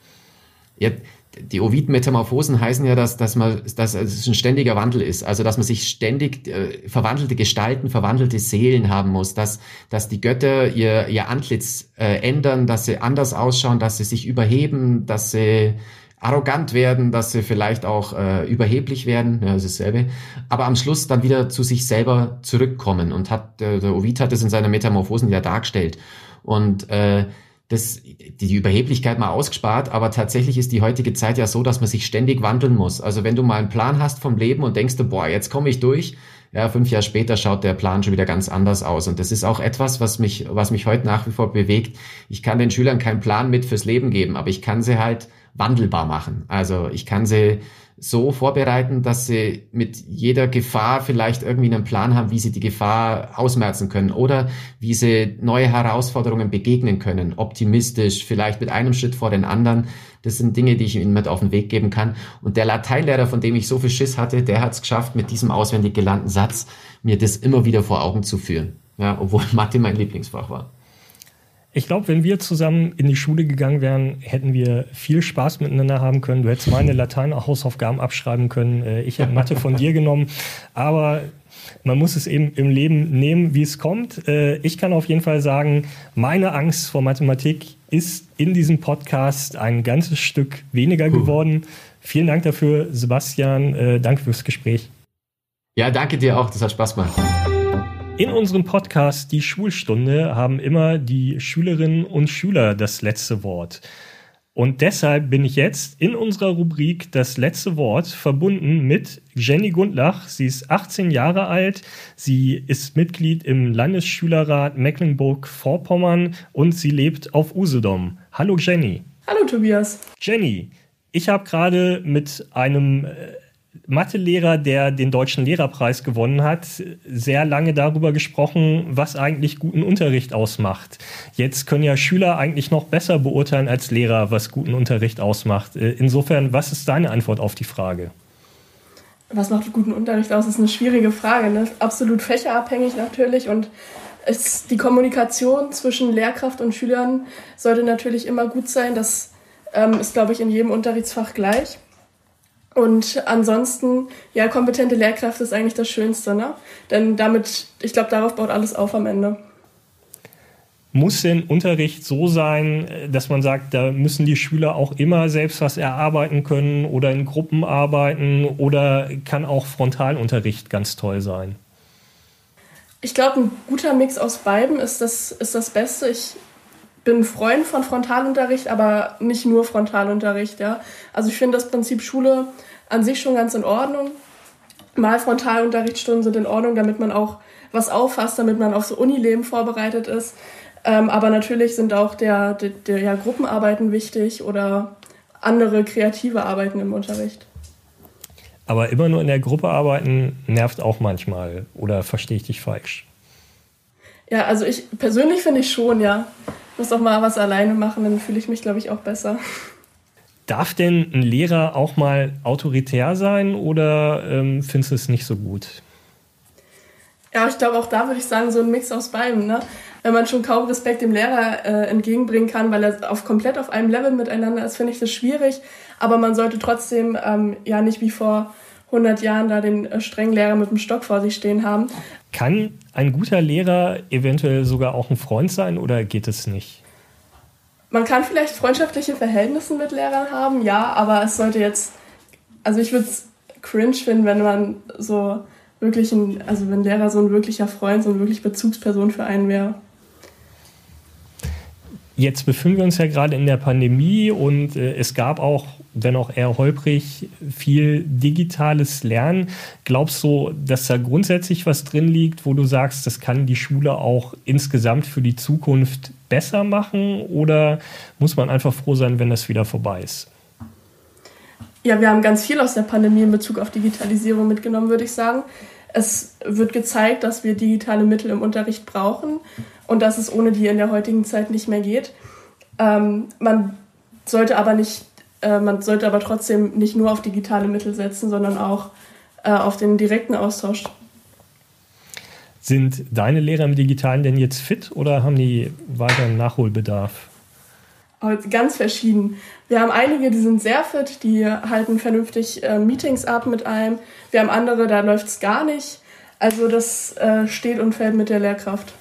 Ja, die Ovid-Metamorphosen heißen ja, dass, dass, man, dass es ein ständiger Wandel ist. Also, dass man sich ständig äh, verwandelte Gestalten, verwandelte Seelen haben muss. Dass, dass die Götter ihr, ihr Antlitz äh, ändern, dass sie anders ausschauen, dass sie sich überheben, dass sie arrogant werden, dass sie vielleicht auch äh, überheblich werden. Ja, das ist dasselbe. Aber am Schluss dann wieder zu sich selber zurückkommen. Und hat äh, der Ovid hat es in seiner Metamorphosen ja dargestellt. Und äh, Das, die Überheblichkeit mal ausgespart, aber tatsächlich ist die heutige Zeit ja so, dass man sich ständig wandeln muss. Also wenn du mal einen Plan hast vom Leben und denkst du, boah, jetzt komme ich durch, ja, fünf Jahre später schaut der Plan schon wieder ganz anders aus. Und das ist auch etwas, was mich, was mich heute nach wie vor bewegt. Ich kann den Schülern keinen Plan mit fürs Leben geben, aber ich kann sie halt wandelbar machen. Also ich kann sie so vorbereiten, dass sie mit jeder Gefahr vielleicht irgendwie einen Plan haben, wie sie die Gefahr ausmerzen können oder wie sie neue Herausforderungen begegnen können, optimistisch, vielleicht mit einem Schritt vor den anderen. Das sind Dinge, die ich ihnen mit auf den Weg geben kann. Und der Lateinlehrer, von dem ich so viel Schiss hatte, der hat es geschafft, mit diesem auswendig gelernten Satz mir das immer wieder vor Augen zu führen, ja, obwohl Mathe mein Lieblingsfach war. Ich glaube, wenn wir zusammen in die Schule gegangen wären, hätten wir viel Spaß miteinander haben können. Du hättest meine Latein-Hausaufgaben abschreiben können. Ich hätte Mathe von dir genommen. Aber man muss es eben im Leben nehmen, wie es kommt. Ich kann auf jeden Fall sagen, meine Angst vor Mathematik ist in diesem Podcast ein ganzes Stück weniger geworden. Vielen Dank dafür, Sebastian. Danke fürs Gespräch. Ja, danke dir auch. Das hat Spaß gemacht. In unserem Podcast Die Schulstunde haben immer die Schülerinnen und Schüler das letzte Wort. Und deshalb bin ich jetzt in unserer Rubrik Das letzte Wort verbunden mit Jenny Gundlach. Sie ist achtzehn Jahre alt, sie ist Mitglied im Landesschülerrat Mecklenburg-Vorpommern und sie lebt auf Usedom. Hallo Jenny. Hallo Tobias. Jenny, ich habe gerade mit einem Mathelehrer, der den Deutschen Lehrerpreis gewonnen hat, sehr lange darüber gesprochen, was eigentlich guten Unterricht ausmacht. Jetzt können ja Schüler eigentlich noch besser beurteilen als Lehrer, was guten Unterricht ausmacht. Insofern, was ist deine Antwort auf die Frage? Was macht guten Unterricht aus? Das ist eine schwierige Frage, ne? Absolut fächerabhängig natürlich und es, die Kommunikation zwischen Lehrkraft und Schülern sollte natürlich immer gut sein, dass ähm, ist, glaube ich, in jedem Unterrichtsfach gleich. Und ansonsten, ja, kompetente Lehrkräfte ist eigentlich das Schönste, ne? Denn damit, ich glaube, darauf baut alles auf am Ende. Muss denn Unterricht so sein, dass man sagt, da müssen die Schüler auch immer selbst was erarbeiten können oder in Gruppen arbeiten, oder kann auch Frontalunterricht ganz toll sein? Ich glaube, ein guter Mix aus beidem ist das, ist das Beste. Ich bin ein Freund von Frontalunterricht, aber nicht nur Frontalunterricht. Ja? Also ich finde das Prinzip Schule an sich schon ganz in Ordnung. Mal Frontalunterrichtsstunden sind in Ordnung, damit man auch was auffasst, damit man auf so Unileben vorbereitet ist. Ähm, aber natürlich sind auch der, der, der ja, Gruppenarbeiten wichtig oder andere kreative Arbeiten im Unterricht. Aber immer nur in der Gruppe arbeiten nervt auch manchmal, oder verstehe ich dich falsch? Ja, also ich persönlich finde ich schon, ja. Ich muss auch mal was alleine machen, dann fühle ich mich, glaube ich, auch besser. Darf denn ein Lehrer auch mal autoritär sein, oder ähm, findest du es nicht so gut? Ja, ich glaube, auch da würde ich sagen, so ein Mix aus beidem, ne? Wenn man schon kaum Respekt dem Lehrer äh, entgegenbringen kann, weil er auf, komplett auf einem Level miteinander ist, finde ich das schwierig. Aber man sollte trotzdem ähm, ja nicht wie vor hundert Jahren da den äh, strengen Lehrer mit dem Stock vor sich stehen haben. Kann ein guter Lehrer eventuell sogar auch ein Freund sein, oder geht es nicht? Man kann vielleicht freundschaftliche Verhältnisse mit Lehrern haben, ja, aber es sollte jetzt, also ich würde es cringe finden, wenn man so wirklich ein, also wenn Lehrer so ein wirklicher Freund, so eine wirklich Bezugsperson für einen wäre. Jetzt befinden wir uns ja gerade in der Pandemie, und äh, es gab auch, wenn auch eher holprig, viel digitales Lernen. Glaubst du, dass da grundsätzlich was drin liegt, wo du sagst, das kann die Schule auch insgesamt für die Zukunft besser machen, oder muss man einfach froh sein, wenn das wieder vorbei ist? Ja, wir haben ganz viel aus der Pandemie in Bezug auf Digitalisierung mitgenommen, würde ich sagen. Es wird gezeigt, dass wir digitale Mittel im Unterricht brauchen und dass es ohne die in der heutigen Zeit nicht mehr geht. Ähm, man sollte aber nicht, äh, man sollte aber trotzdem nicht nur auf digitale Mittel setzen, sondern auch äh, auf den direkten Austausch. Sind deine Lehrer im Digitalen denn jetzt fit, oder haben die weiteren Nachholbedarf? Ganz verschieden. Wir haben einige, die sind sehr fit, die halten vernünftig äh, Meetings ab mit einem. Wir haben andere, da läuft es gar nicht. Also das äh, steht und fällt mit der Lehrkraft.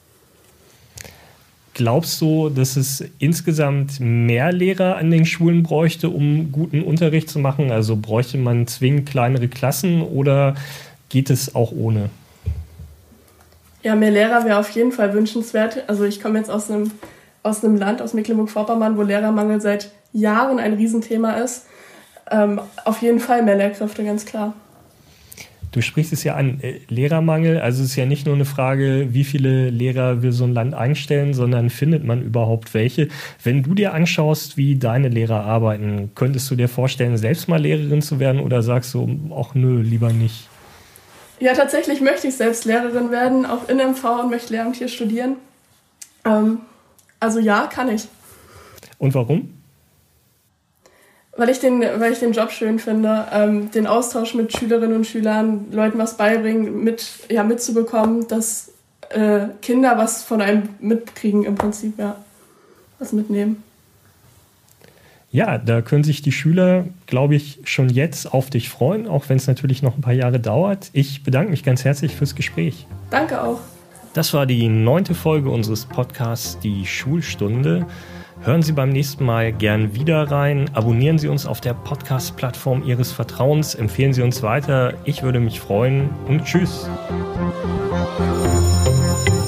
Glaubst du, dass es insgesamt mehr Lehrer an den Schulen bräuchte, um guten Unterricht zu machen? Also bräuchte man zwingend kleinere Klassen, oder geht es auch ohne? Ja, mehr Lehrer wäre auf jeden Fall wünschenswert. Also ich komme jetzt aus einem aus einem Land, aus Mecklenburg-Vorpommern, wo Lehrermangel seit Jahren ein Riesenthema ist. Ähm, auf jeden Fall mehr Lehrkräfte, ganz klar. Du sprichst es ja an, äh, Lehrermangel. Also es ist ja nicht nur eine Frage, wie viele Lehrer will so ein Land einstellen, sondern findet man überhaupt welche? Wenn du dir anschaust, wie deine Lehrer arbeiten, könntest du dir vorstellen, selbst mal Lehrerin zu werden, oder sagst du, ach nö, lieber nicht? Ja, tatsächlich möchte ich selbst Lehrerin werden, auch in M V, und möchte Lehramt hier studieren. Ähm, Also ja, kann ich. Und warum? Weil ich den, weil ich den Job schön finde, ähm, den Austausch mit Schülerinnen und Schülern, Leuten was beibringen, mit, ja, mitzubekommen, dass äh, Kinder was von einem mitkriegen im Prinzip, ja, was mitnehmen. Ja, da können sich die Schüler, glaube ich, schon jetzt auf dich freuen, auch wenn es natürlich noch ein paar Jahre dauert. Ich bedanke mich ganz herzlich fürs Gespräch. Danke auch. Das war die neunte Folge unseres Podcasts Die Schulstunde. Hören Sie beim nächsten Mal gern wieder rein. Abonnieren Sie uns auf der Podcast-Plattform Ihres Vertrauens. Empfehlen Sie uns weiter. Ich würde mich freuen, und tschüss.